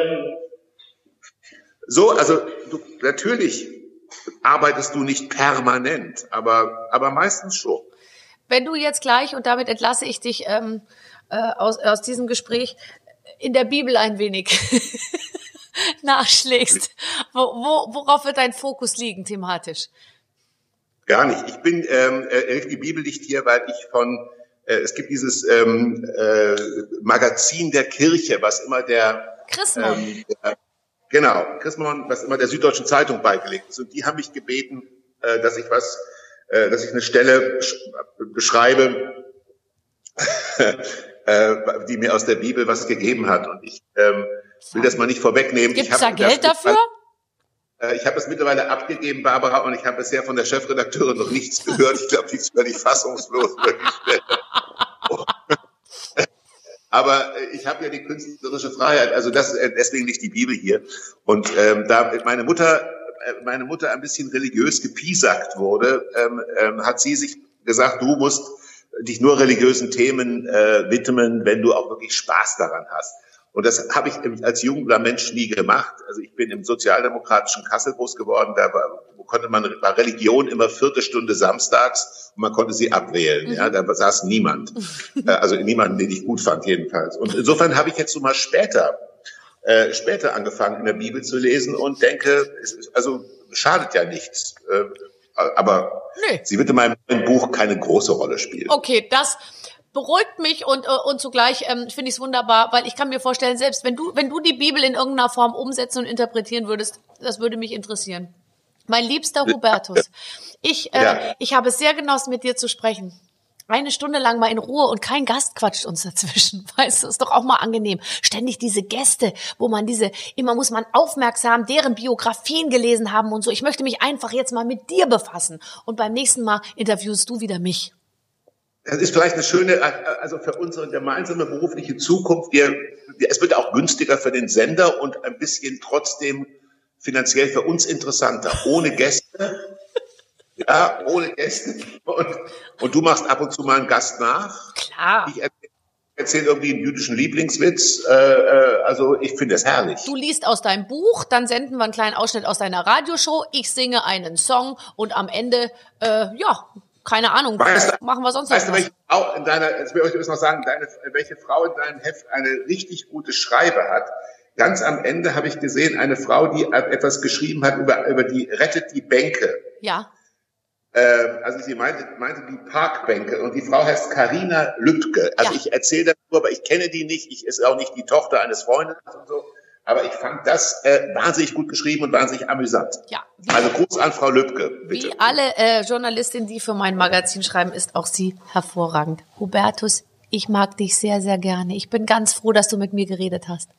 natürlich arbeitest du nicht permanent, aber meistens schon. Wenn du jetzt gleich, und damit entlasse ich dich aus diesem Gespräch, in der Bibel ein wenig nachschlägst, worauf wird dein Fokus liegen thematisch? Gar nicht. Ich bin, die Bibel liegt hier, weil ich von es gibt dieses Magazin der Kirche, was immer der Chrismon. Genau, Chrismon, was immer der Süddeutschen Zeitung beigelegt ist. Und die haben mich gebeten, dass ich eine Stelle beschreibe, die mir aus der Bibel was gegeben hat. Und ich will das mal nicht vorwegnehmen. Gibt es da Geld dafür? Ich habe es mittlerweile abgegeben, Barbara, und ich habe bisher von der Chefredakteurin noch nichts gehört. Ich glaube, die ist völlig fassungslos über die Stelle. Aber ich habe ja die künstlerische Freiheit, also deswegen nicht die Bibel hier. Und da meine Mutter ein bisschen religiös gepiesackt wurde, hat sie sich gesagt, du musst dich nur religiösen Themen widmen, wenn du auch wirklich Spaß daran hast. Und das habe ich als junger Mensch nie gemacht. Also ich bin im sozialdemokratischen Kassel groß geworden, da war Religion immer 4. Stunde samstags und man konnte sie abwählen. Ja, da saß niemand. Also niemanden, den ich gut fand jedenfalls. Und insofern habe ich jetzt so mal später angefangen, in der Bibel zu lesen und denke, also schadet ja nichts. Aber sie wird in meinem Buch keine große Rolle spielen. Okay, das beruhigt mich und zugleich finde ich es wunderbar, weil ich kann mir vorstellen, selbst wenn du die Bibel in irgendeiner Form umsetzen und interpretieren würdest, das würde mich interessieren. Mein liebster Hubertus, ich habe es sehr genossen, mit dir zu sprechen. 1 Stunde lang mal in Ruhe und kein Gast quatscht uns dazwischen. Weißt du, ist doch auch mal angenehm. Ständig diese Gäste, wo man immer muss man aufmerksam deren Biografien gelesen haben und so. Ich möchte mich einfach jetzt mal mit dir befassen. Und beim nächsten Mal interviewst du wieder mich. Das ist vielleicht eine schöne, also für unsere gemeinsame berufliche Zukunft. Es wird auch günstiger für den Sender und ein bisschen trotzdem finanziell für uns interessanter. Ohne Gäste. Ja, ohne Gäste. Und du machst ab und zu mal einen Gast nach. Klar. Ich erzähle irgendwie einen jüdischen Lieblingswitz. Also ich finde das herrlich. Du liest aus deinem Buch, dann senden wir einen kleinen Ausschnitt aus deiner Radioshow. Ich singe einen Song und am Ende, keine Ahnung, machen wir sonst noch was. Welche Frau jetzt will ich noch sagen, welche Frau in deinem Heft eine richtig gute Schreibe hat. Ganz am Ende habe ich gesehen, eine Frau, die etwas geschrieben hat über die Rettet die Bänke. Ja. Also sie meinte die Parkbänke und die Frau heißt Carina Lübke. Also ich erzähle darüber, aber ich kenne die nicht. Ich ist auch nicht die Tochter eines Freundes und so. Aber ich fand das wahnsinnig gut geschrieben und wahnsinnig amüsant. Ja. Also Gruß an Frau Lübke, bitte. Wie alle Journalistinnen, die für mein Magazin schreiben, ist auch sie hervorragend. Hubertus, ich mag dich sehr, sehr gerne. Ich bin ganz froh, dass du mit mir geredet hast.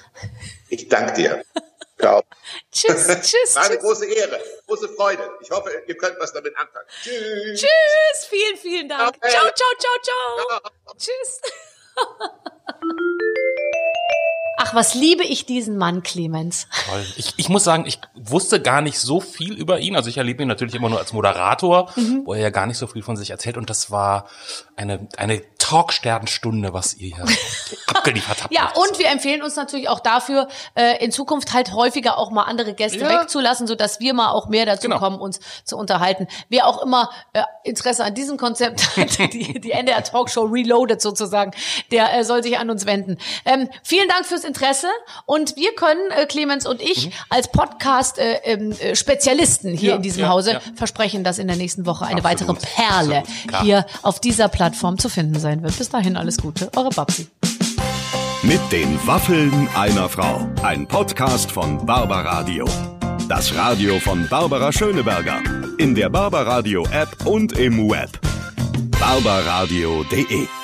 Ich danke dir. Ciao. Tschüss. War eine große Ehre, große Freude. Ich hoffe, ihr könnt was damit anfangen. Tschüss. Tschüss. Vielen Dank. Okay. Ciao. Tschüss. Ach, was liebe ich diesen Mann, Clemens. Toll. Ich muss sagen, ich wusste gar nicht so viel über ihn. Also ich erlebe ihn natürlich immer nur als Moderator, wo er ja gar nicht so viel von sich erzählt. Und das war eine Talk-Sternenstunde, was ihr hier abgeliefert habt. Ja, und wir empfehlen uns natürlich auch dafür, in Zukunft halt häufiger auch mal andere Gäste wegzulassen, sodass wir mal auch mehr dazu kommen, uns zu unterhalten. Wer auch immer Interesse an diesem Konzept hat, die NDR Talkshow Reloaded sozusagen, der soll sich an uns wenden. Vielen Dank fürs Interesse und wir können, Clemens und ich, als Podcast-Spezialisten hier in diesem Hause versprechen, dass in der nächsten Woche eine weitere Perle hier auf dieser Plattform zu finden sein wird. Bis dahin alles Gute, eure Babsi. Mit den Waffeln einer Frau. Ein Podcast von Barbaradio. Das Radio von Barbara Schöneberger. In der Barbaradio App und im Web. barbaradio.de